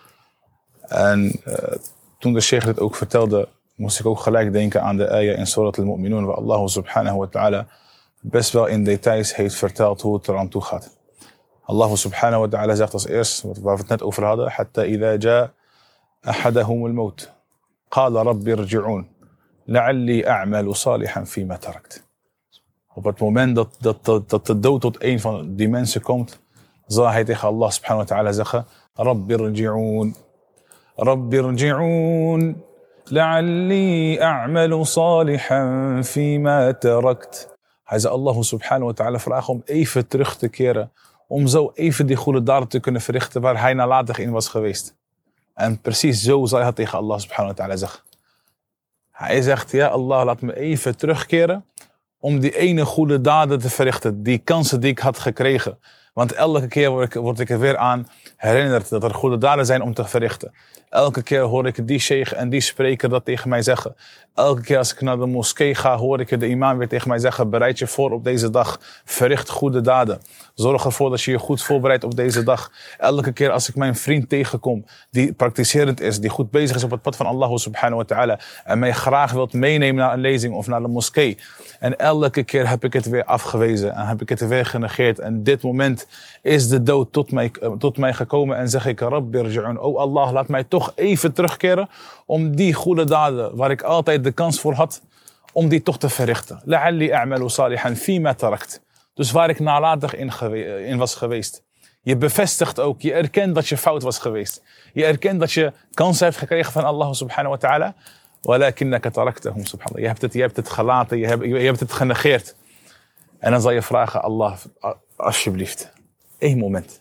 En toen de sheikh dit ook vertelde, moest ik ook gelijk denken aan de ayah in Surat al-Mu'minun, waar Allah subhanahu wa ta'ala best wel in details heeft verteld hoe het eraan toe gaat. Allah subhanahu wa ta'ala zegt als eerst, waar we het net over hadden, hatta idha ja ahadahum al-maut, qala rabbi irji'un, la'alli a'malu salihan fima tarakt. Op het moment dat de dood tot een van die mensen komt, zal hij tegen Allah subhanahu wa ta'ala zeggen, rabbi irji'un, rabbi irji'un, la'alli a'malu salihan fima tarakt. Hij zal Allah subhanahu wa ta'ala vragen om even terug te keren, om zo even die goede daden te kunnen verrichten waar hij nalatig in was geweest. En precies zo zal hij tegen Allah subhanahu wa ta'ala zeggen. Hij zegt, ja Allah, laat me even terugkeren om die ene goede daden te verrichten, die kansen die ik had gekregen. Want elke keer word ik er weer aan herinnerd dat er goede daden zijn om te verrichten. Elke keer hoor ik die sheikh en die spreker dat tegen mij zeggen. Elke keer als ik naar de moskee ga, hoor ik de imam weer tegen mij zeggen, bereid je voor op deze dag, verricht goede daden. Zorg ervoor dat je je goed voorbereidt op deze dag. Elke keer als ik mijn vriend tegenkom, die praktiserend is, die goed bezig is op het pad van Allah subhanahu wa ta'ala, en mij graag wilt meenemen naar een lezing of naar de moskee. En elke keer heb ik het weer afgewezen en heb ik het weer genegeerd. En dit moment is de dood tot mij gekomen en zeg ik, Rabbi irji'un, oh Allah, laat mij toch even terugkeren om die goede daden waar ik altijd de kans voor had, om die toch te verrichten. La'alli a'malu salihan fima tarakt. Dus waar ik nalatig in was geweest. Je bevestigt ook, je erkent dat je fout was geweest. Je erkent dat je kansen hebt gekregen van Allah subhanahu wa ta'ala. Walakinnaka taraktahum subhanallah. Je hebt het gelaten, je hebt het genegeerd. En dan zal je vragen, Allah, alsjeblieft, één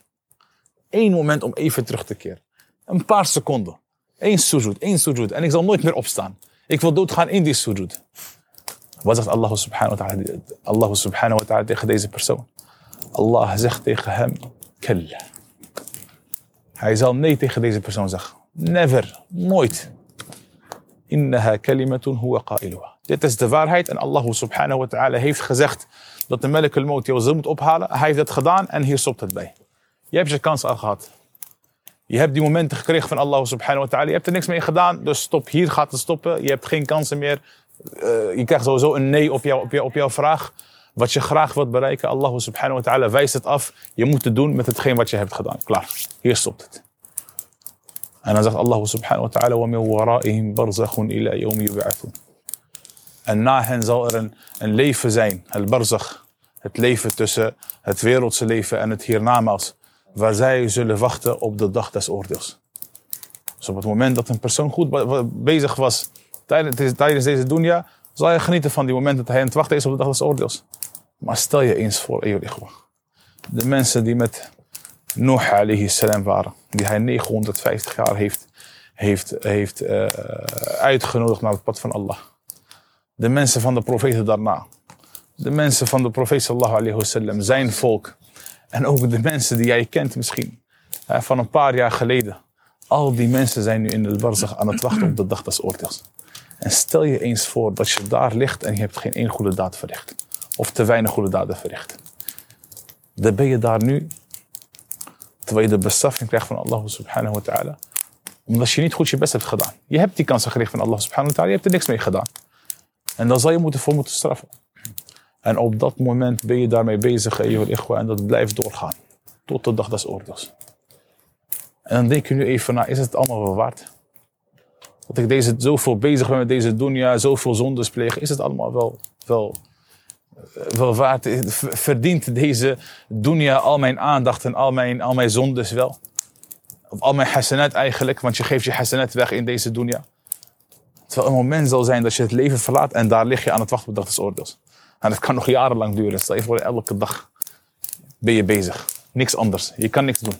moment om even terug te keren. Een paar seconden. Eén sujud. En ik zal nooit meer opstaan. Ik wil doodgaan in die sujud. Wat zegt Allah subhanahu wa ta'ala tegen deze persoon? Allah zegt tegen hem, kalla. Hij zal nee tegen deze persoon zeggen. Never, nooit. Innaha kalimatun huwa qailuha. Dit is de waarheid en Allah subhanahu wa ta'ala heeft gezegd dat de melek al-maut jou ziel moet ophalen. Hij heeft dat gedaan en hier stopt het bij. Je hebt je kans al gehad. Je hebt die momenten gekregen van Allah subhanahu wa ta'ala. Je hebt er niks mee gedaan, dus stop. Hier gaat het stoppen. Je hebt geen kansen meer. Je krijgt sowieso een nee op jouw vraag. Wat je graag wilt bereiken, Allah subhanahu wa ta'ala wijst het af. Je moet het doen met hetgeen wat je hebt gedaan. Klaar, hier stopt het. En dan zegt Allah subhanahu wa ta'ala, وَمِنْ وَرَائِهِمْ بَرْزَخٌ إِلَى يَوْمِ يُبْعَثُونَ. En na hen zal er een leven zijn, het barzakh, het leven tussen het wereldse leven en het hiernamaals, waar zij zullen wachten op de dag des oordeels. Dus op het moment dat een persoon goed bezig was tijdens deze dunya, zal je genieten van die moment dat hij aan het wachten is op de dag des oordeels. Maar stel je eens voor, De mensen die met Nuh alayhi salam waren. Die hij 950 jaar heeft uitgenodigd naar het pad van Allah. De mensen van de profeten daarna. De mensen van de profeet sallallahu alayhi wasallam, zijn volk. En ook de mensen die jij kent misschien. Van een paar jaar geleden. Al die mensen zijn nu in de barzakh aan het wachten op de dag des oordeels. En stel je eens voor dat je daar ligt en je hebt geen één goede daad verricht. Of te weinig goede daden verricht. Dan ben je daar nu, terwijl je de bestraffing krijgt van Allah subhanahu wa ta'ala. Omdat je niet goed je best hebt gedaan. Je hebt die kansen gericht van Allah subhanahu wa ta'ala, je hebt er niks mee gedaan. En dan zal je voor moeten straffen. En op dat moment ben je daarmee bezig, en dat blijft doorgaan. Tot de dag des oordeels. En dan denk je nu even na, is het allemaal wel waard? Dat ik zoveel bezig ben met deze dunya, zoveel zondes plegen, is het allemaal wel waard? Verdient deze dunya al mijn aandacht en al mijn zondes wel? Of al mijn hasanat eigenlijk, want je geeft je hasanat weg in deze dunya. Terwijl een moment zal zijn dat je het leven verlaat en daar lig je aan het wachten op de dag des oordeels. En dat kan nog jarenlang duren. Stel je voor, elke dag ben je bezig. Niks anders. Je kan niks doen.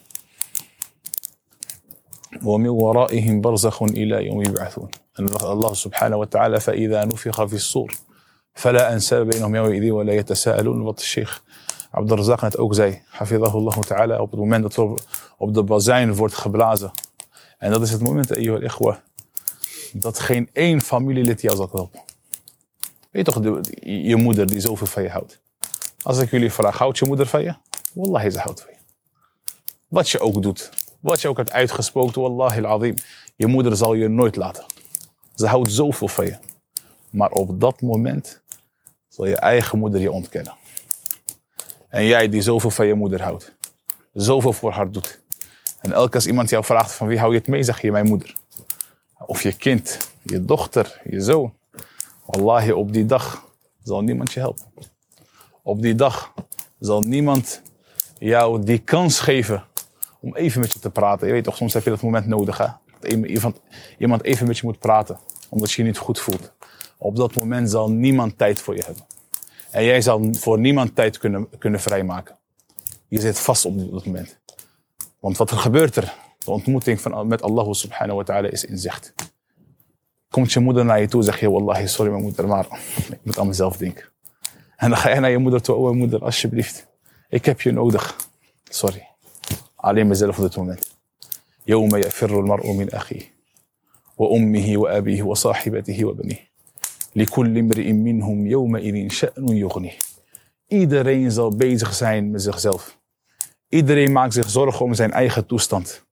وَمِنْ وَرَائِهِمْ بَرْزَخٌ إِلَى يَوْمِ يُبْعَثُونَ. En Allah subhanahu wa ta'ala فَإِذَا نُفِخَ فِي الصُّورِ فَلَا أَنْسَابَ بَيْنَهُمْ يَوْمَئِذٍ وَلَا يَتَسَاءَلُونَ. Wat de Sheikh Abdul Razak net ook zei. Hafidhahullah ta'ala. Op het moment dat er op de bazuin wordt geblazen. En dat is het moment, ayyuha al-ikhwa, dat geen één familielid jou zal helpen. Weet je toch, je moeder die zoveel van je houdt. Als ik jullie vraag, houdt je moeder van je? Wallahi, ze houdt van je. Wat je ook doet. Wat je ook hebt uitgesproken, wallahi al-azim. Je moeder zal je nooit laten. Ze houdt zoveel van je. Maar op dat moment zal je eigen moeder je ontkennen. En jij die zoveel van je moeder houdt. Zoveel voor haar doet. En elke keer als iemand jou vraagt van wie hou je het mee, zeg je mijn moeder. Of je kind, je dochter, je zoon. Wallahi, op die dag zal niemand je helpen. Op die dag zal niemand jou die kans geven om even met je te praten. Je weet toch, soms heb je dat moment nodig, hè? Dat iemand even met je moet praten, omdat je je niet goed voelt. Op dat moment zal niemand tijd voor je hebben. En jij zal voor niemand tijd kunnen vrijmaken. Je zit vast op dat moment. Want wat er gebeurt er? De ontmoeting met Allah subhanahu wa ta'ala is in zicht. Komt je moeder naar je toe, zeg je, wallahi, sorry mijn moeder, maar ik moet aan mezelf denken. En dan ga je naar je moeder toe, oh moeder, alsjeblieft. Ik heb je nodig. Sorry. Alleen mezelf op dit moment. يوم يفر المرء من أخيه وأمه وأبيه وصاحبته وبنيه لكل امرئ منهم يومئذ شأن يغنيه. Iedereen zal bezig zijn met zichzelf. Iedereen maakt zich zorgen om zijn eigen toestand.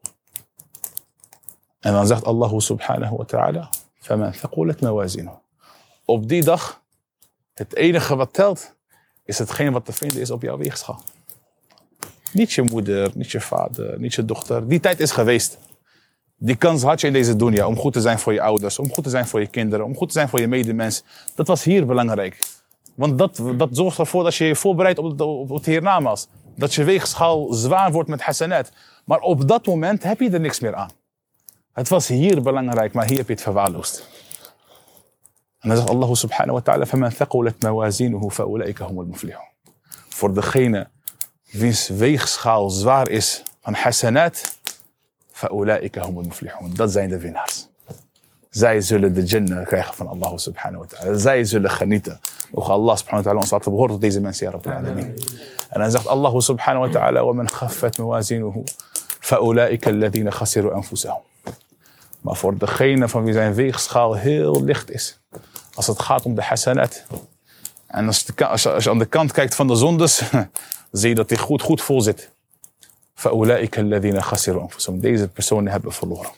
En dan zegt Allah subhanahu wa ta'ala, فَمَنْ ثَقُلَتْ مَوَازِينُهُ. Op die dag, het enige wat telt, is hetgeen wat te vinden is op jouw weegschaal. Niet je moeder, niet je vader, niet je dochter. Die tijd is geweest. Die kans had je in deze dunya om goed te zijn voor je ouders, om goed te zijn voor je kinderen, om goed te zijn voor je medemens. Dat was hier belangrijk. Want dat zorgt ervoor dat je je voorbereidt op het hiernamaals. Dat je weegschaal zwaar wordt met hasanat. Maar op dat moment heb je er niks meer aan. Het was hier belangrijk, maar hier heb je het verwaarloosd. En dan zegt Allah subhanahu wa ta'ala, فَمَنْ ثَقُلَتْ مَوَازِينُهُ فَأُولَئِكَ هُمُ الْمُفْلِحُونَ. Voor degene wiens weegschaal zwaar is van hasanat, فَأُولَئِكَ هُمُ الْمُفْلِحُونَ. Dat zijn de winnaars. Zij zullen de jannah krijgen van Allah subhanahu wa ta'ala. Zij zullen genieten. Mogen Allah subhanahu wa ta'ala ons laten behoren tot deze mensen, ya Rabbil Alameen. En dan zegt Allah subhanahu wa ta'ala, وَمَنْ خَفَّتْ مَوَازِينُهُ فَأُولَئِكَ الَّذِينَ خَسِرُوا أَنفُسَهُم. Maar voor degene van wie zijn weegschaal heel licht is, als het gaat om de hasanat, en als je aan de kant kijkt van de zondes, zie je dat hij goed vol zit. فَأُولَئِكَ الَّذِينَ خَسِرُوا أَنفُسَهُم. Deze personen hebben verloren.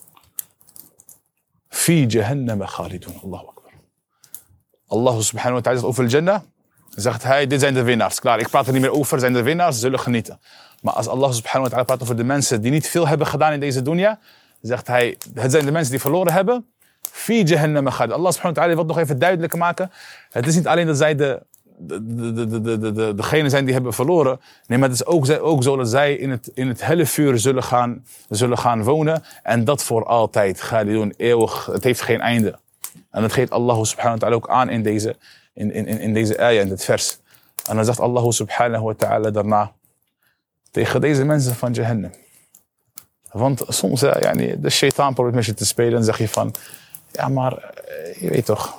فِي جَهَنَّمَ خَالِدُونَ. Allahu Akbar. Allah subhanahu wa ta'ala zegt over de Jannah, zegt hij, dit zijn de winnaars. Klaar, ik praat er niet meer over, zijn de winnaars, zullen genieten. Maar als Allah subhanahu wa ta'ala praat over de mensen die niet veel hebben gedaan in deze dunya, zegt hij, het zijn de mensen die verloren hebben. Fi jahannam khad. Allah subhanahu wa ta'ala wil nog even duidelijker maken. Het is niet alleen dat zij degene zijn die hebben verloren. Nee, maar het is ook zo dat zij in het helle vuur zullen gaan wonen. En dat voor altijd. Khalidun, eeuwig. Het heeft geen einde. En dat geeft Allah subhanahu wa ta'ala ook aan in deze ayah, in dit vers. En dan zegt Allah subhanahu wa ta'ala daarna tegen deze mensen van Jahannam. Want soms, de shaitaan probeert met je te spelen en zeg je van, ja maar, je weet toch,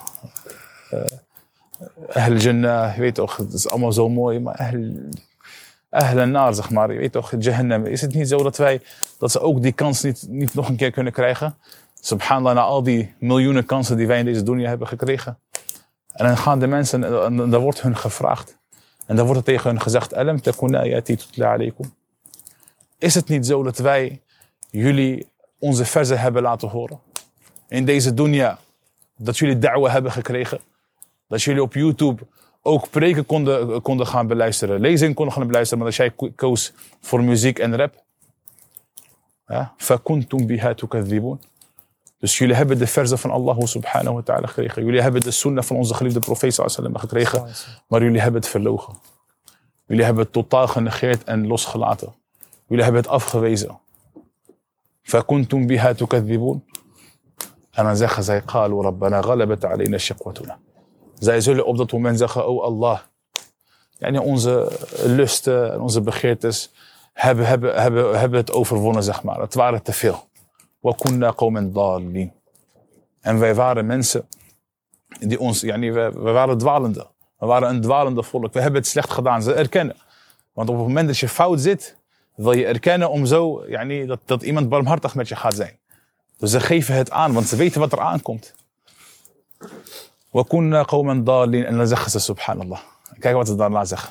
Ahl Jannah, je weet toch, het is allemaal zo mooi, maar Ahl Naar, zeg maar, je weet toch, Jahannam, is het niet zo dat ze ook die kans niet nog een keer kunnen krijgen? Subhanallah, na al die miljoenen kansen die wij in deze dunya hebben gekregen. En dan gaan de mensen, en dan wordt hun gevraagd. En dan wordt er tegen hun gezegd, Alam takuna ayati tutla alaykum. Is het niet zo dat wij jullie onze verzen hebben laten horen? In deze dunya, dat jullie da'wa hebben gekregen. Dat jullie op YouTube ook preken konden gaan beluisteren. Lezingen konden gaan beluisteren, maar dat jij koos voor muziek en rap. فَكُنْتُمْ بِهَا تُكَذِّبُونَ. Dus jullie hebben de verzen van Allah subhanahu wa ta'ala gekregen. Jullie hebben de sunnah van onze geliefde profeet sallallahu alaihi wasallam gekregen. Maar jullie hebben het verlogen. Jullie hebben het totaal genegeerd en losgelaten. Jullie hebben het afgewezen. فَكُنْتُمْ بِهَا تُكَذِّبُونَ. En dan zeggen zij, قَالُوا رَبَّنَا غَلَبَتْ عَلَيْنَا شِقْوَتُنَا. Zij zullen op dat moment zeggen, oh Allah, onze lusten en onze begeertes hebben het overwonnen, zeg maar. Het waren te veel. وَكُنَّا قَوْمًا ضَالِّينَ. En wij waren mensen die ons, we waren dwalende. We waren een dwalende volk. We hebben het slecht gedaan, ze erkennen. Want op het moment dat je fout zit, wil je erkennen om zo, dat iemand barmhartig met je gaat zijn. Dus ze geven het aan, want ze weten wat er aankomt. وَكُنَّا قَوْمًا ضَالِّينَ. En dan zeggen ze, subhanallah. Kijk wat ze daarna zeggen.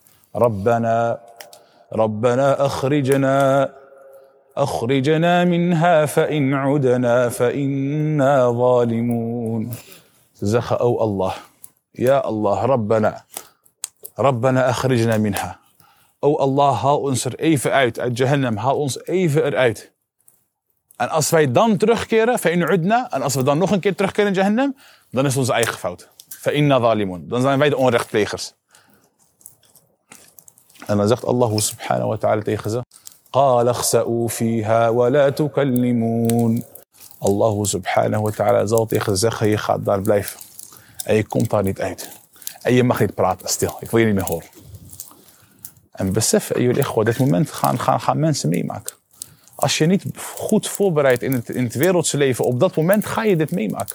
رَبَّنَا أَخْرِجْنَا مِنْهَا فَإِنْ عُدْنَا فَإِنَّا ظَالِمُونَ. Ze zeggen, oh Allah. Ja Allah, Rabbana أَخْرِجْنَا مِنْهَا. Oh Allah, haal ons er even uit Jahannam. Haal ons even eruit. En als wij dan terugkeren, فَإِنْ عُدْنَا. En als we dan nog een keer terugkeren in Jahannam, dan is het onze eigen fout. فَإِنَّا ظَالِمُونَ. Dan zijn wij de onrechtplegers. En dan zegt Allah subhanahu wa ta'ala tegen ze, قَالَ اخْسَئُوا فِيهَا وَلَا تُكَلِّمُونَ. Allah subhanahu wa ta'ala zal tegen ze zeggen, je gaat daar blijven. En je komt daar niet uit. En je mag niet praten, stil. Ik wil je niet meer horen. En besef, jullie, dit moment gaan mensen meemaken. Als je niet goed voorbereidt in het wereldse leven, op dat moment ga je dit meemaken.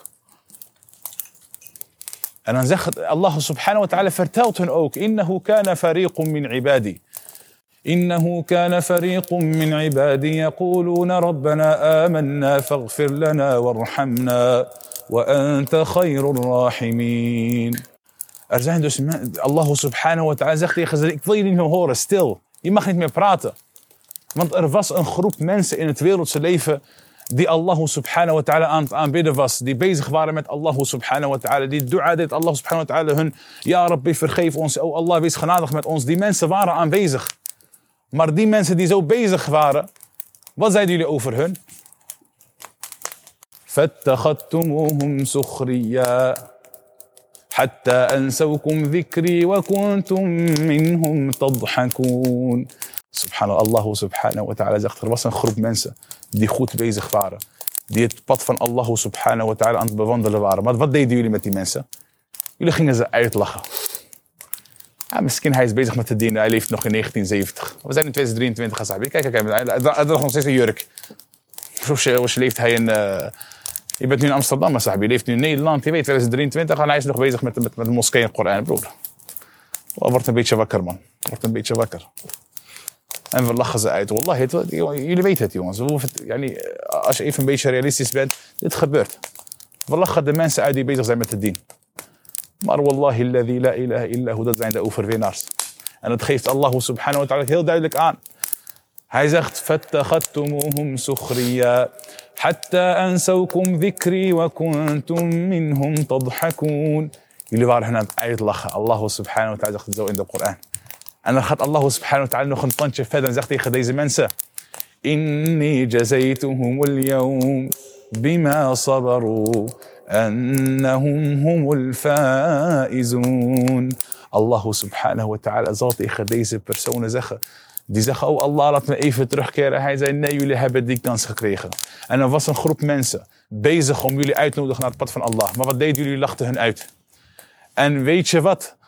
En dan zegt Allah subhanahu wa ta'ala, vertelt hun ook, إِنَّهُ كَانَ فَرِيقٌ مِّنْ عِبَادِي. إِنَّهُ كَانَ فَرِيقٌ مِّنْ عِبَادِي يَقُولُونَ رَبَّنَا آمَنَّا فَاغْفِرْ لَنَا وَارْحَمْنَا وَأَنْتَ خَيْرُ الرَّاحِمِينَ. Er zijn dus, Allah subhanahu wa ta'ala zegt tegen ze, ik wil je niet meer horen, stil. Je mag niet meer praten. Want er was een groep mensen in het wereldse leven die Allah subhanahu wa ta'ala aan het aanbidden was. Die bezig waren met Allah subhanahu wa ta'ala. Die dua deed Allah subhanahu wa ta'ala hun. Ja Rabbi, vergeef ons. Oh Allah, wees genadig met ons. Die mensen waren aanwezig. Maar die mensen die zo bezig waren, wat zeiden jullie over hun? فَاتَّخَذْتُمُوهُمْ سُخْرِيًّا حَتَّى أَنْسَوْكُمْ ذِكْرِي وَكُنْتُمْ مِنْهُمْ تَضْحَكُونَ. Subhanallah, Allah subhanahu wa ta'ala zegt, er was een groep mensen die goed bezig waren. Die het pad van Allah subhanahu wa ta'ala aan het bewandelen waren. Maar wat deden jullie met die mensen? Jullie gingen ze uitlachen. Ja, misschien hij is bezig met te dienen, hij leeft nog in 1970. We zijn in 2023, Asabi. Kijk, hij draagt nog steeds een jurk. Hoe leeft hij in... Je bent nu in Amsterdam, Asabi. Je leeft nu in Nederland, je weet, 2023. En hij is nog bezig met de moskee en Koran, broer. Word een beetje wakker, man. Word een beetje wakker. En we lachen ze uit. Wallah, jullie weten het, jongens. Als je even een beetje realistisch bent, dit gebeurt. We lachen de mensen uit die bezig zijn met het dien. Maar wallahi alladhi la ilaha illahu, dat zijn de overwinnaars. En dat geeft Allah subhanahu wa ta'ala heel duidelijk aan. Hij zegt, فَاتَّخَذْتُمُوهُمْ سُخْرِيًّا حَتَّى أَنْسَوْكُمْ ذِكْرِي وَكُنْتُمْ مِنْهُمْ تَضْحَكُونَ. Jullie waren hen aan het uitlachen. Allah subhanahu wa ta'ala zegt het zo in de Koran. En dan gaat Allah subhanahu wa ta'ala nog een tandje verder en zegt tegen deze mensen, إِنِّي جَزَيْتُهُمُ الْيَوْمِ بِمَا صَبَرُوا أَنَّهُمْ هُمُ الْفَائِزُونَ. Allah subhanahu wa ta'ala zal tegen deze personen zeggen, die zeggen, oh Allah, laat me even terugkeren. Hij zei, nee, jullie hebben die kans gekregen. En er was een groep mensen bezig om jullie uit te nodigen naar het pad van Allah. Maar wat deden jullie? Lachten hun uit. En weet je wat?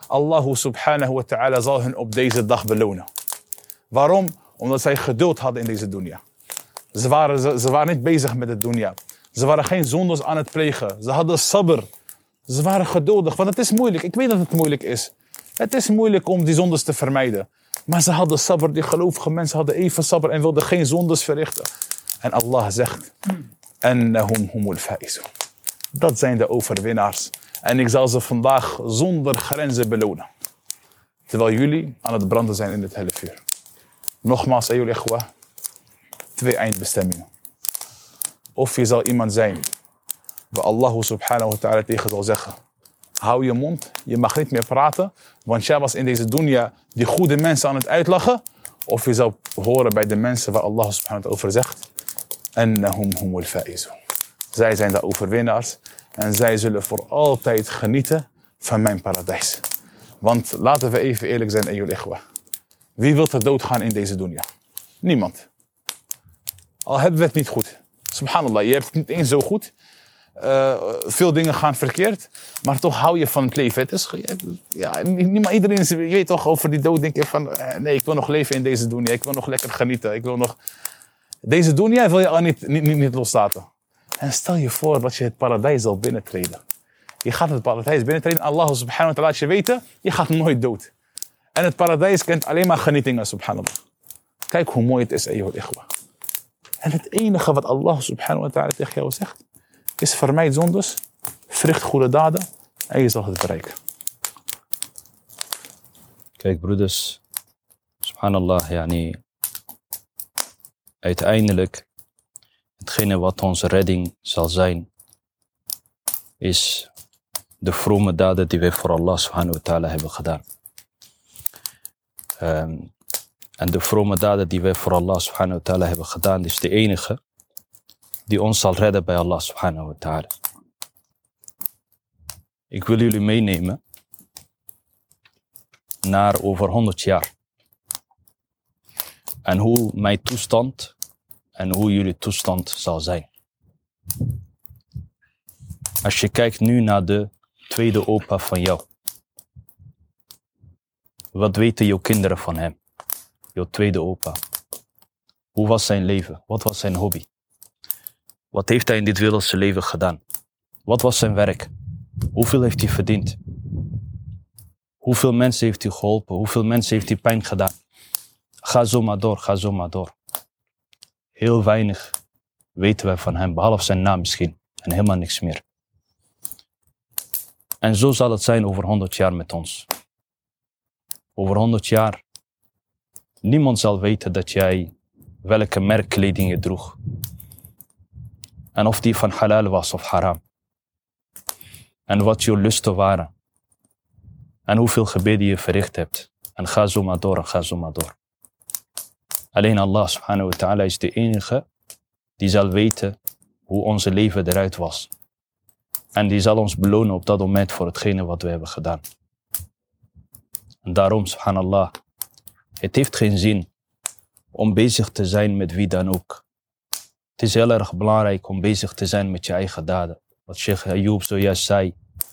Allah subhanahu wa ta'ala zal hun op deze dag belonen. Waarom? Omdat zij geduld hadden in deze dunya. Ze waren niet bezig met de dunya. Ze waren geen zondes aan het plegen. Ze hadden sabr. Ze waren geduldig, want het is moeilijk. Ik weet dat het moeilijk is. Het is moeilijk om die zondes te vermijden. Maar ze hadden sabr, die gelovige mensen hadden even sabr en wilden geen zondes verrichten. En Allah zegt, annahum humul faizun. Dat zijn de overwinnaars. En ik zal ze vandaag zonder grenzen belonen. Terwijl jullie aan het branden zijn in het hellevuur. Nogmaals, ayyul ikhwa, 2 eindbestemmingen. Of je zal iemand zijn waar Allah subhanahu wa ta'ala tegen zal zeggen, hou je mond, je mag niet meer praten, want jij was in deze dunya die goede mensen aan het uitlachen. Of je zal horen bij de mensen waar Allah subhanahu wa ta'ala over zegt, annahum humul faizun. Zij zijn de overwinnaars en zij zullen voor altijd genieten van mijn paradijs. Want laten we even eerlijk zijn, ayyul ikhwa. Wie wil er doodgaan in deze dunya? Niemand. Al hebben we het niet goed. Subhanallah, je hebt het niet eens zo goed. Veel dingen gaan verkeerd, maar toch hou je van het leven. Het is, ja, iedereen je weet toch over die dood, denk je van, nee, ik wil nog leven in deze dunya. Ik wil nog lekker genieten. Ik wil nog... Deze dunya wil je al niet loslaten. En stel je voor dat je het paradijs zal binnentreden. Je gaat het paradijs binnentreden. Allah subhanahu wa ta'ala laat je weten, je gaat nooit dood. En het paradijs kent alleen maar genietingen, subhanallah. Kijk hoe mooi het is, ayyuhal ikhwa. En het enige wat Allah subhanahu wa ta'ala tegen jou zegt, is vermijd zondes, verricht goede daden en je zal het bereiken. Kijk broeders, subhanallah, uiteindelijk, hetgene wat onze redding zal zijn, is de vrome daden die wij voor Allah subhanahu wa ta'ala hebben gedaan. En de vrome daden die wij voor Allah subhanahu wa ta'ala hebben gedaan, is de enige die ons zal redden bij Allah subhanahu wa ta'ala. Ik wil jullie meenemen naar over 100 jaar. En hoe mijn toestand en hoe jullie toestand zal zijn. Als je kijkt nu naar de tweede opa van jou. Wat weten jouw kinderen van hem? Jouw tweede opa. Hoe was zijn leven? Wat was zijn hobby? Wat heeft hij in dit wereldse leven gedaan? Wat was zijn werk? Hoeveel heeft hij verdiend? Hoeveel mensen heeft hij geholpen? Hoeveel mensen heeft hij pijn gedaan? Ga zo maar door, ga zo maar door. Heel weinig weten wij van hem, behalve zijn naam misschien. En helemaal niks meer. En zo zal het zijn over 100 jaar met ons. Over 100 jaar. Niemand zal weten dat jij welke merkkleding je droeg. En of die van halal was of haram. En wat je lusten waren. En hoeveel gebeden je verricht hebt. En ga zo maar door en ga zo maar door. Alleen Allah subhanahu wa ta'ala is de enige die zal weten hoe onze leven eruit was. En die zal ons belonen op dat moment voor hetgene wat we hebben gedaan. En daarom, subhanallah, het heeft geen zin om bezig te zijn met wie dan ook. Het is heel erg belangrijk om bezig te zijn met je eigen daden. Wat Sheikh Ayoub zojuist zei.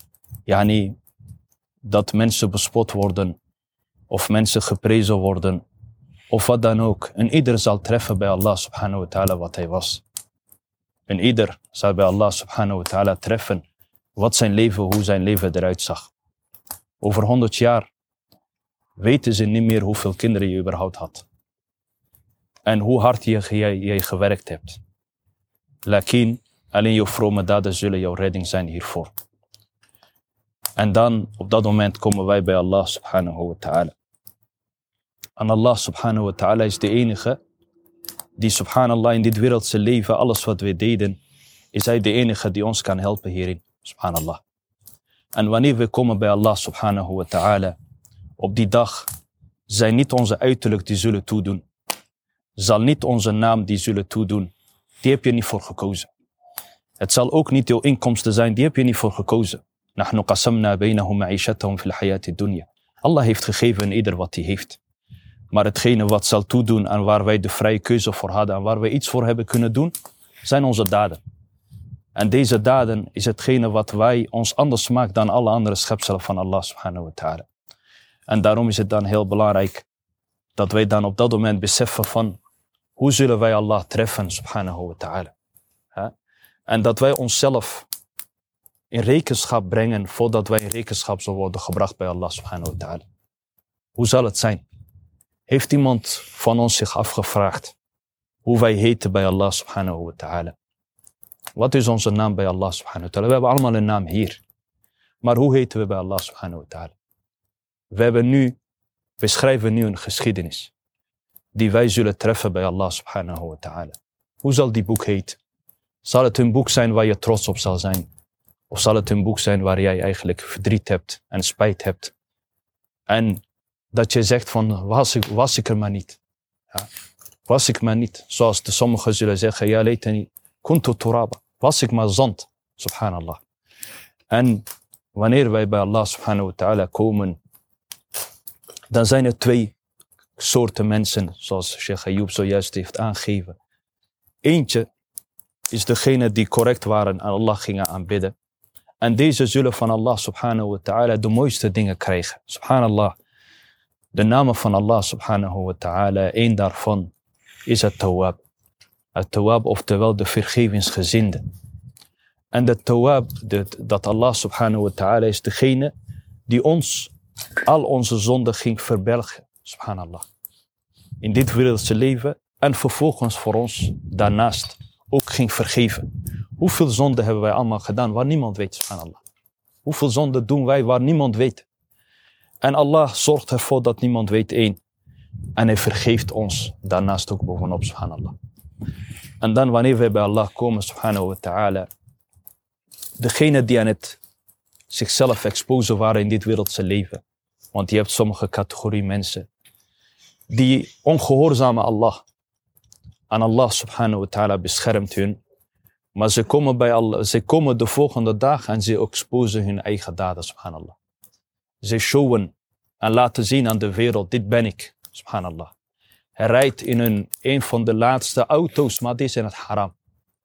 Dat mensen bespot worden. Of mensen geprezen worden. Of wat dan ook. En ieder zal treffen bij Allah subhanahu wa ta'ala wat hij was. En ieder zal bij Allah subhanahu wa ta'ala treffen wat zijn leven, hoe zijn leven eruit zag. Over 100 jaar weten ze niet meer hoeveel kinderen je überhaupt had. En hoe hard jij gewerkt hebt. Lakin, alleen jouw vrome daden zullen jouw redding zijn hiervoor. En dan, op dat moment komen wij bij Allah subhanahu wa ta'ala. En Allah subhanahu wa ta'ala is de enige die subhanallah in dit wereldse leven, alles wat wij deden, is hij de enige die ons kan helpen hierin. Subhanallah. En wanneer we komen bij Allah subhanahu wa ta'ala, op die dag zijn niet onze uiterlijk die zullen toedoen. Zal niet onze naam die zullen toedoen. Die heb je niet voor gekozen. Het zal ook niet jouw inkomsten zijn, die heb je niet voor gekozen. Nahnu qasamna baynahum ma'ishatahum fil hayati dunya. Allah heeft gegeven aan ieder wat hij heeft. Maar hetgene wat zal toedoen en waar wij de vrije keuze voor hadden en waar wij iets voor hebben kunnen doen, zijn onze daden. En deze daden is hetgene wat wij ons anders maakt dan alle andere schepselen van Allah subhanahu wa ta'ala. En daarom is het dan heel belangrijk dat wij dan op dat moment beseffen van hoe zullen wij Allah treffen, subhanahu wa ta'ala. En dat wij onszelf in rekenschap brengen voordat wij in rekenschap zullen worden gebracht bij Allah subhanahu wa ta'ala. Hoe zal het zijn? Heeft iemand van ons zich afgevraagd hoe wij heten bij Allah subhanahu wa ta'ala? Wat is onze naam bij Allah subhanahu wa ta'ala? We hebben allemaal een naam hier. Maar hoe heten we bij Allah subhanahu wa ta'ala? We schrijven nu een geschiedenis die wij zullen treffen bij Allah subhanahu wa ta'ala. Hoe zal die boek heten? Zal het een boek zijn waar je trots op zal zijn? Of zal het een boek zijn waar jij eigenlijk verdriet hebt en spijt hebt? En dat je zegt van was ik er maar niet. Ja, was ik maar niet. Zoals de sommigen zullen zeggen, ja laytani kuntu turaba. Was ik maar zand. Subhanallah. En wanneer wij bij Allah subhanahu wa ta'ala komen, dan zijn er 2 soorten mensen, zoals Sheikh Ayoub zojuist heeft aangegeven. Eentje is degene die correct waren en Allah gingen aanbidden. En deze zullen van Allah subhanahu wa ta'ala de mooiste dingen krijgen. Subhanallah. De namen van Allah subhanahu wa ta'ala, één daarvan is het-Tawwab. Het-Tawwab, oftewel de vergevingsgezinde. En de Tawwab, dat Allah subhanahu wa ta'ala is degene die ons al onze zonden ging verbergen. Subhanallah. In dit wereldse leven en vervolgens voor ons daarnaast ook ging vergeven. Hoeveel zonden hebben wij allemaal gedaan waar niemand weet, subhanallah. Hoeveel zonden doen wij waar niemand weet. En Allah zorgt ervoor dat niemand weet één. En hij vergeeft ons daarnaast ook bovenop, subhanallah. En dan wanneer wij bij Allah komen, subhanahu wa ta'ala, degene die aan het zichzelf exposen waren in dit wereldse leven. Want je hebt sommige categorie mensen die ongehoorzamen Allah. En Allah subhanahu wa ta'ala beschermt hun. Maar ze komen bij Allah, ze komen de volgende dag en ze exposen hun eigen daden, subhanallah. Ze showen en laten zien aan de wereld, dit ben ik, subhanallah. Hij rijdt in een van de laatste auto's, maar die zijn het haram.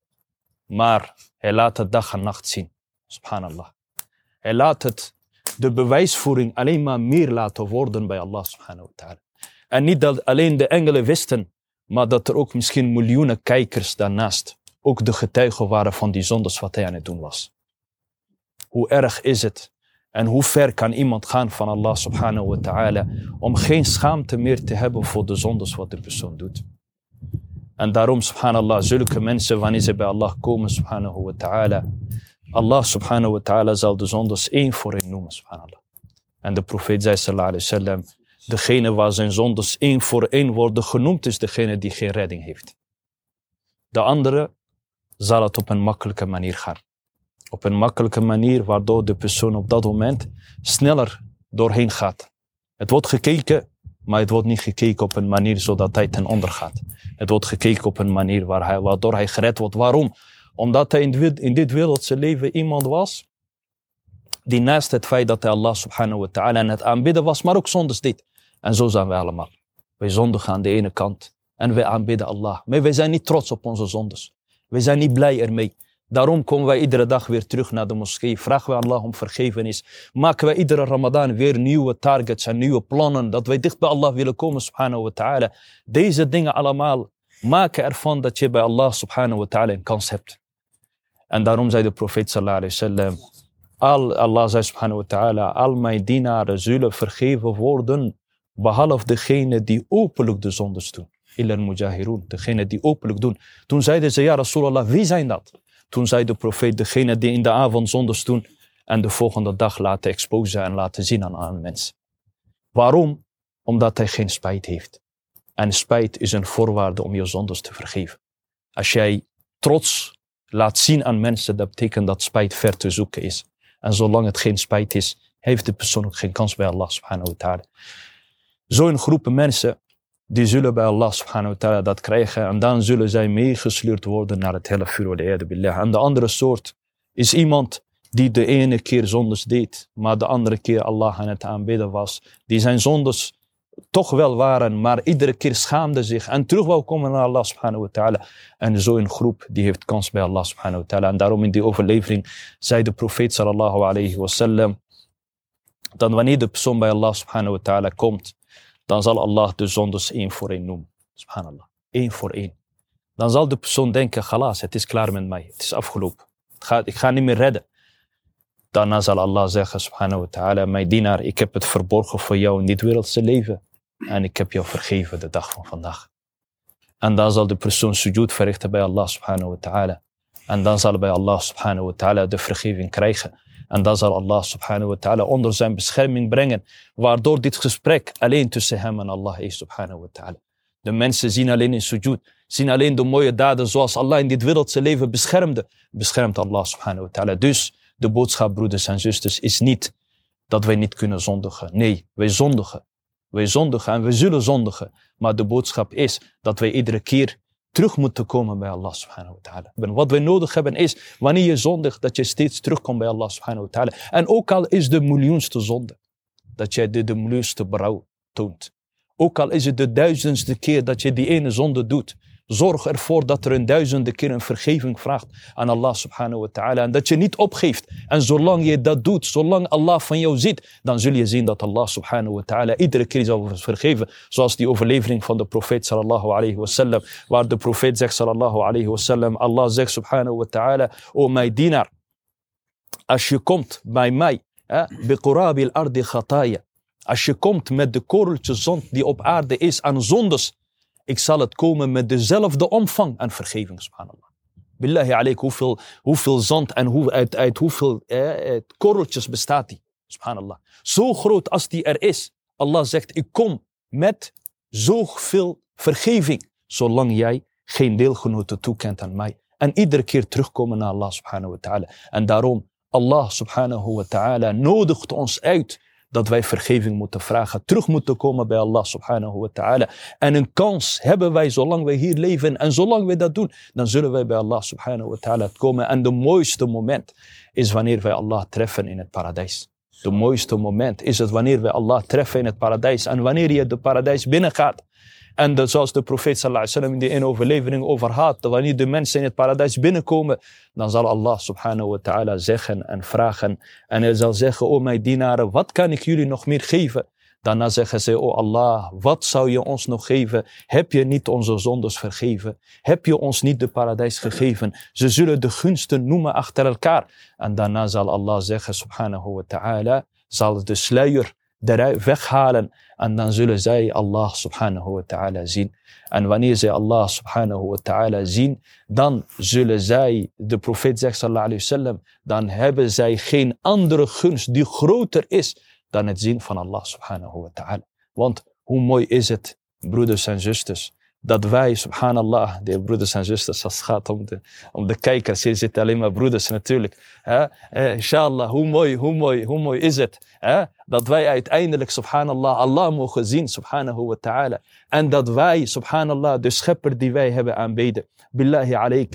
Maar hij laat het dag en nacht zien, subhanallah. Hij laat de bewijsvoering alleen maar meer laten worden bij Allah subhanahu wa ta'ala. En niet dat alleen de engelen wisten, maar dat er ook misschien miljoenen kijkers daarnaast ook de getuigen waren van die zondes wat hij aan het doen was. Hoe erg is het en hoe ver kan iemand gaan van Allah subhanahu wa ta'ala om geen schaamte meer te hebben voor de zondes wat de persoon doet. En daarom, subhanallah, zulke mensen wanneer ze bij Allah komen, subhanahu wa ta'ala, Allah subhanahu wa ta'ala zal de zondes één voor één noemen, subhanallah. En de profeet zei sallallahu alayhi wa sallam, degene waar zijn zondes één voor één worden genoemd, is degene die geen redding heeft. De andere zal het op een makkelijke manier gaan. Op een makkelijke manier waardoor de persoon op dat moment sneller doorheen gaat. Het wordt gekeken, maar het wordt niet gekeken op een manier zodat hij ten onder gaat. Het wordt gekeken op een manier waardoor hij gered wordt. Waarom? Omdat hij in dit wereldse leven iemand was die naast het feit dat hij Allah subhanahu wa ta'ala aan het aanbidden was, maar ook zondes deed. En zo zijn wij allemaal. Wij zondigen aan de ene kant en wij aanbidden Allah. Maar wij zijn niet trots op onze zondes. Wij zijn niet blij ermee. Daarom komen wij iedere dag weer terug naar de moskee. Vragen wij Allah om vergevenis. Maken wij iedere Ramadan weer nieuwe targets en nieuwe plannen. Dat wij dicht bij Allah willen komen, subhanahu wa ta'ala. Deze dingen allemaal maken ervan dat je bij Allah subhanahu wa ta'ala een kans hebt. En daarom zei de profeet sallallahu alayhi wa sallam. Allah zei subhanahu wa ta'ala. Al mijn dienaren zullen vergeven worden. Behalve degene die openlijk de zondes doen. Illa al-mujahirun. Degene die openlijk doen. Toen zeiden ze, ja Rasulallah, wie zijn dat? Toen zei de profeet, degene die in de avond zondes doen en de volgende dag laten exposen en laten zien aan mensen. Waarom? Omdat hij geen spijt heeft. En spijt is een voorwaarde om je zondes te vergeven. Als jij trots laat zien aan mensen, dat betekent dat spijt ver te zoeken is. En zolang het geen spijt is, heeft de persoon ook geen kans bij Allah subhanahu wa ta'ala. Zo'n groepen mensen, die zullen bij Allah subhanahu wa ta'ala dat krijgen en dan zullen zij meegesleurd worden naar het hele vuur wal-'iyadu billah. En de andere soort is iemand die de ene keer zondes deed, maar de andere keer Allah aan het aanbidden was. Die zijn zondes toch wel waren, maar iedere keer schaamde zich en terug wou komen naar Allah subhanahu wa ta'ala. En zo'n groep die heeft kans bij Allah subhanahu wa ta'ala. En daarom in die overlevering zei de profeet sallallahu alayhi wa sallam, dan wanneer de persoon bij Allah subhanahu wa ta'ala komt, dan zal Allah de zondes 1 voor 1 noemen. Subhanallah. 1 voor 1. Dan zal de persoon denken, galas, het is klaar met mij. Het is afgelopen. Ik ga niet meer redden. Daarna zal Allah zeggen, subhanahu wa ta'ala, mijn dienaar, ik heb het verborgen voor jou in dit wereldse leven. En ik heb jou vergeven de dag van vandaag. En dan zal de persoon sujud verrichten bij Allah subhanahu wa ta'ala. En dan zal bij Allah subhanahu wa ta'ala de vergeving krijgen. En dan zal Allah subhanahu wa ta'ala onder zijn bescherming brengen. Waardoor dit gesprek alleen tussen hem en Allah is subhanahu wa ta'ala. De mensen zien alleen in sujud. Zien alleen de mooie daden zoals Allah in dit wereldse leven beschermde. Beschermt Allah subhanahu wa ta'ala. Dus de boodschap, broeders en zusters, is niet dat wij niet kunnen zondigen. Nee, wij zondigen. Wij zondigen en we zullen zondigen. Maar de boodschap is dat wij iedere keer terug moeten komen bij Allah subhanahu wa ta'ala. Wat wij nodig hebben is, wanneer je zondigt, dat je steeds terugkomt bij Allah subhanahu wa ta'ala. En ook al is de miljoenste zonde, dat jij de miljoenste berouw toont. Ook al is het de 1000ste keer dat je die ene zonde doet. Zorg ervoor dat er 1000e keer een vergeving vraagt aan Allah subhanahu wa ta'ala. En dat je niet opgeeft. En zolang je dat doet, zolang Allah van jou ziet, dan zul je zien dat Allah subhanahu wa ta'ala iedere keer zal vergeven. Zoals die overlevering van de profeet sallallahu alayhi wa sallam. Waar de profeet zegt sallallahu alayhi wa sallam. Allah zegt subhanahu wa ta'ala, o mijn dienaar, als je komt bij mij, biqurabil ardi khataya. Als je komt met de korreltjes zand die op aarde is aan zondes, ik zal het komen met dezelfde omvang en vergeving, subhanallah. Billahi alaik, hoeveel zand en uit hoeveel korreltjes bestaat die, subhanallah. Zo groot als die er is. Allah zegt, ik kom met zoveel vergeving, zolang jij geen deelgenoten toekent aan mij. En iedere keer terugkomen naar Allah subhanahu wa ta'ala. En daarom, Allah subhanahu wa ta'ala nodigt ons uit dat wij vergeving moeten vragen, terug moeten komen bij Allah subhanahu wa ta'ala. En een kans hebben wij zolang wij hier leven. En zolang wij dat doen, dan zullen wij bij Allah subhanahu wa ta'ala komen. En de mooiste moment is wanneer wij Allah treffen in het paradijs. De mooiste moment is het wanneer wij Allah treffen in het paradijs. En wanneer je het paradijs binnengaat. En zoals de profeet sallallahu alaihi wasallam in die ene overlevering over had, wanneer de mensen in het paradijs binnenkomen, dan zal Allah subhanahu wa ta'ala zeggen en vragen. En hij zal zeggen, o mijn dienaren, wat kan ik jullie nog meer geven? Daarna zeggen ze, o Allah, wat zou je ons nog geven? Heb je niet onze zondes vergeven? Heb je ons niet de paradijs gegeven? Ze zullen de gunsten noemen achter elkaar. En daarna zal Allah zeggen, subhanahu wa ta'ala, zal de sluier eruit weghalen. En dan zullen zij Allah subhanahu wa ta'ala zien. En wanneer zij Allah subhanahu wa ta'ala zien, dan zullen zij, de profeet zegt sallallahu alayhi wasallam, dan hebben zij geen andere gunst die groter is dan het zien van Allah subhanahu wa ta'ala. Want hoe mooi is het, broeders en zusters, dat wij, subhanallah, de broeders en zusters, als het gaat om de kijkers, hier zitten alleen maar broeders natuurlijk. Inshallah, hoe mooi is het, dat wij uiteindelijk, subhanallah, Allah mogen zien, subhanahu wa ta'ala. En dat wij, subhanallah, de schepper die wij hebben aanbeden, billahi alaik,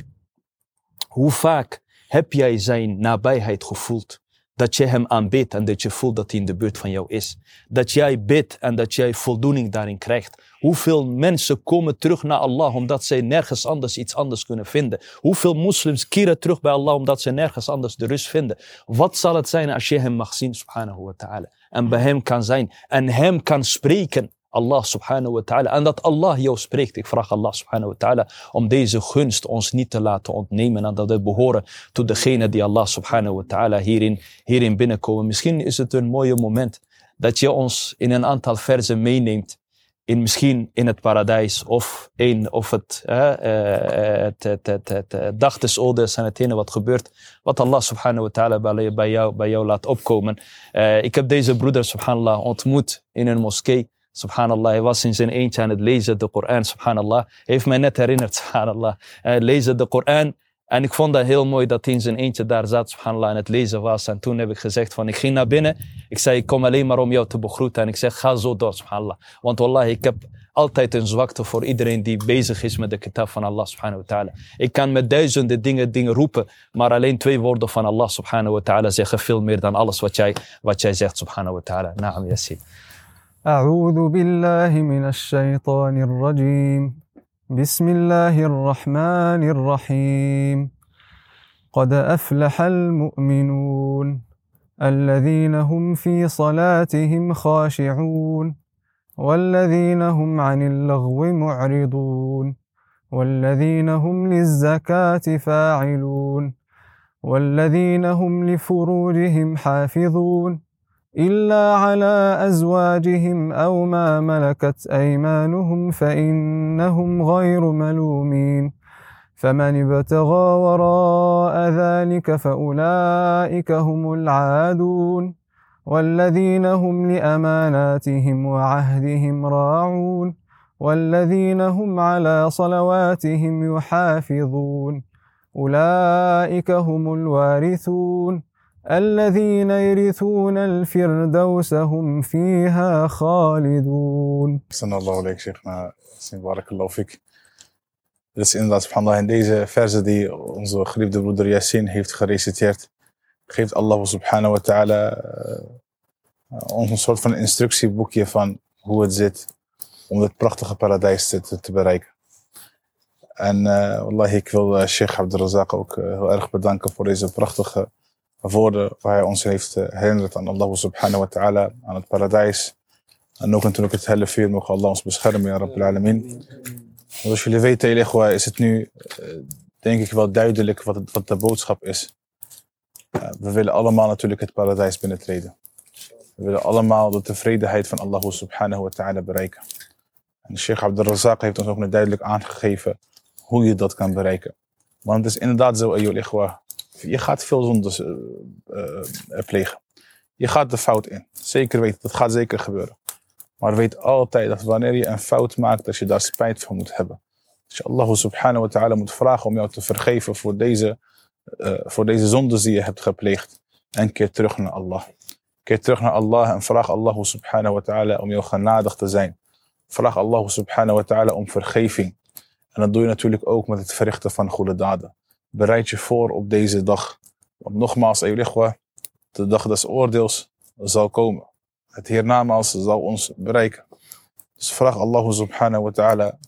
hoe vaak heb jij zijn nabijheid gevoeld? Dat je hem aanbidt en dat je voelt dat hij in de buurt van jou is. Dat jij bidt en dat jij voldoening daarin krijgt. Hoeveel mensen komen terug naar Allah omdat zij nergens anders iets anders kunnen vinden. Hoeveel moslims keren terug bij Allah omdat ze nergens anders de rust vinden. Wat zal het zijn als je hem mag zien, subhanahu wa ta'ala. En bij hem kan zijn en hem kan spreken. Allah subhanahu wa ta'ala. En dat Allah jou spreekt. Ik vraag Allah subhanahu wa ta'ala om deze gunst ons niet te laten ontnemen. En dat we behoren tot degene die Allah subhanahu wa ta'ala hierin binnenkomen. Misschien is het een mooie moment dat je ons in een aantal verzen meeneemt. Misschien in het paradijs of het dag des oordeels en hetgene wat gebeurt. Wat Allah subhanahu wa ta'ala bij jou laat opkomen. Ik heb deze broeder subhanallah ontmoet in een moskee. Subhanallah, hij was in zijn eentje aan het lezen, de Koran, subhanallah. Hij heeft mij net herinnerd, subhanallah. Hij leesde de Koran en ik vond dat heel mooi dat hij in zijn eentje daar zat, subhanallah, aan het lezen was. En toen heb ik gezegd van, ik ging naar binnen. Ik zei, ik kom alleen maar om jou te begroeten. En ik zeg, ga zo door, subhanallah. Want wallah, ik heb altijd een zwakte voor iedereen die bezig is met de kitab van Allah, subhanahu wa ta'ala. Ik kan met duizenden dingen roepen, maar alleen 2 woorden van Allah, subhanahu wa ta'ala, zeggen veel meer dan alles wat jij zegt, subhanahu wa ta'ala. Naam, Yassin. أعوذ بالله من الشيطان الرجيم بسم الله الرحمن الرحيم قد أفلح المؤمنون الذين هم في صلاتهم خاشعون والذين هم عن اللغو معرضون والذين هم للزكاة فاعلون والذين هم لفروجهم حافظون إلا على أزواجهم أو ما ملكت أيمانهم فإنهم غير ملومين فمن ابتغى وراء ذلك فأولئك هم العادون والذين هم لأماناتهم وعهدهم راعون والذين هم على صلواتهم يحافظون أولئك هم الوارثون الذين يرثون الفردوس هم فيها خالدون. أحسن الله عليك شيخنا. Barakallahu fik. Dus inderdaad, subhanallah, in deze verse die onze geliefde broeder Yassin heeft gereciteerd, geeft Allah subhanahu wa ta'ala ons een soort van instructieboekje van hoe het zit om dit prachtige paradijs te bereiken. En wallahi, ik wil Sheikh Abdul Razak ook heel erg bedanken voor deze prachtige woorden waar hij ons heeft herinnerd aan Allah subhanahu wa ta'ala, aan het paradijs. En ook natuurlijk het hele vuur, mogen Allah ons beschermen, ya Rabbil Alamin. Zoals jullie weten, Ikhwa, is het nu denk ik wel duidelijk wat de boodschap is. We willen allemaal natuurlijk het paradijs binnentreden. We willen allemaal de tevredenheid van Allah subhanahu wa ta'ala bereiken. En Sheikh Abdul Razak heeft ons ook duidelijk aangegeven hoe je dat kan bereiken. Want het is inderdaad zo, Ikhwa, je gaat veel zondes plegen. Je gaat de fout in. Zeker weten, dat gaat zeker gebeuren. Maar weet altijd dat wanneer je een fout maakt, dat je daar spijt van moet hebben. Dat je Allah subhanahu wa ta'ala moet vragen om jou te vergeven voor deze zondes die je hebt gepleegd. En keer terug naar Allah. Keer terug naar Allah en vraag Allah subhanahu wa ta'ala om jou genadig te zijn. Vraag Allah subhanahu wa ta'ala om vergeving. En dat doe je natuurlijk ook met het verrichten van goede daden. Bereid je voor op deze dag. Want nogmaals, de dag des oordeels zal komen. Het hiernamaals zal ons bereiken. Dus vraag Allah subhanahu wa ta'ala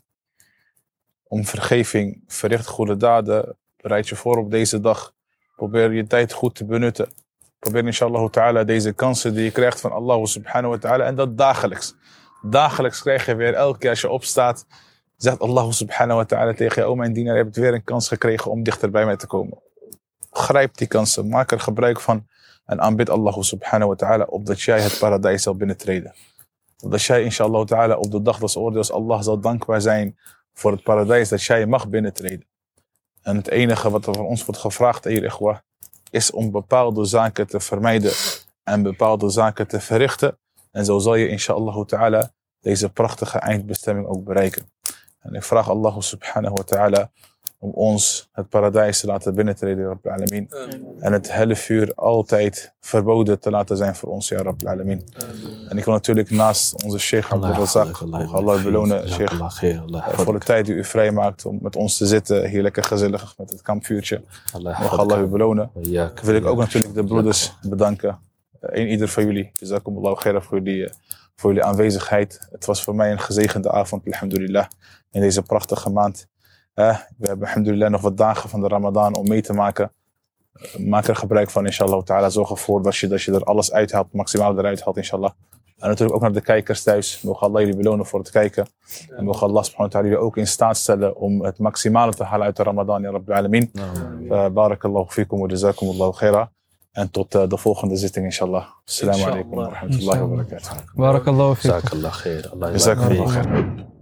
om vergeving. Verricht goede daden. Bereid je voor op deze dag. Probeer je tijd goed te benutten. Probeer inshallah ta'ala deze kansen die je krijgt van Allah subhanahu wa ta'ala. En dat dagelijks. Dagelijks krijg je weer, elke keer als je opstaat, zegt Allah subhanahu wa ta'ala tegen je: oh mijn dienaar, je hebt weer een kans gekregen om dichter bij mij te komen. Grijp die kansen. Maak er gebruik van. En aanbid Allah subhanahu wa ta'ala opdat jij het paradijs zal binnentreden. Opdat jij inshallah ta'ala op de dag des oordeels Allah zal dankbaar zijn voor het paradijs dat jij mag binnentreden. En het enige wat er van ons wordt gevraagd, ikhwa, is om bepaalde zaken te vermijden en bepaalde zaken te verrichten. En zo zal je inshallah ta'ala deze prachtige eindbestemming ook bereiken. En ik vraag Allah subhanahu wa ta'ala om ons het paradijs te laten binnentreden, ya Rabbil Alamin. En het helle vuur altijd verboden te laten zijn voor ons, ya Rabbil Alamin. En ik wil natuurlijk naast onze Sheikh Abdul Razak, Allah belonen, Sheikh, voor de tijd die u vrij maakt om met ons te zitten, hier lekker gezellig met het kampvuurtje. Mag Allah u belonen. Wil ik ook natuurlijk de broeders bedanken. Ieder van jullie. Jazakumullahu khairan voor jullie aanwezigheid. Het was voor mij een gezegende avond, alhamdulillah, in deze prachtige maand. We hebben alhamdulillah nog wat dagen van de Ramadan om mee te maken. Maak er gebruik van, inshallah ta'ala. Zorg ervoor dat je er alles uithaalt, maximaal eruit haalt, inshallah. En natuurlijk ook naar de kijkers thuis. Mogen Allah jullie belonen voor het kijken. En mogen Allah subhanahu wa ta'ala jullie ook in staat stellen om het maximale te halen uit de Ramadan, ya Rabbil Alamin. Barakallahu fikum wa jazakumullahu khaira. En tot de volgende zitting, inshallah. Assalamu alaikum wa rahmatullahi wa barakatuh. Barakallahu fikum. Jazakallah khair. Jazakumullahu khair.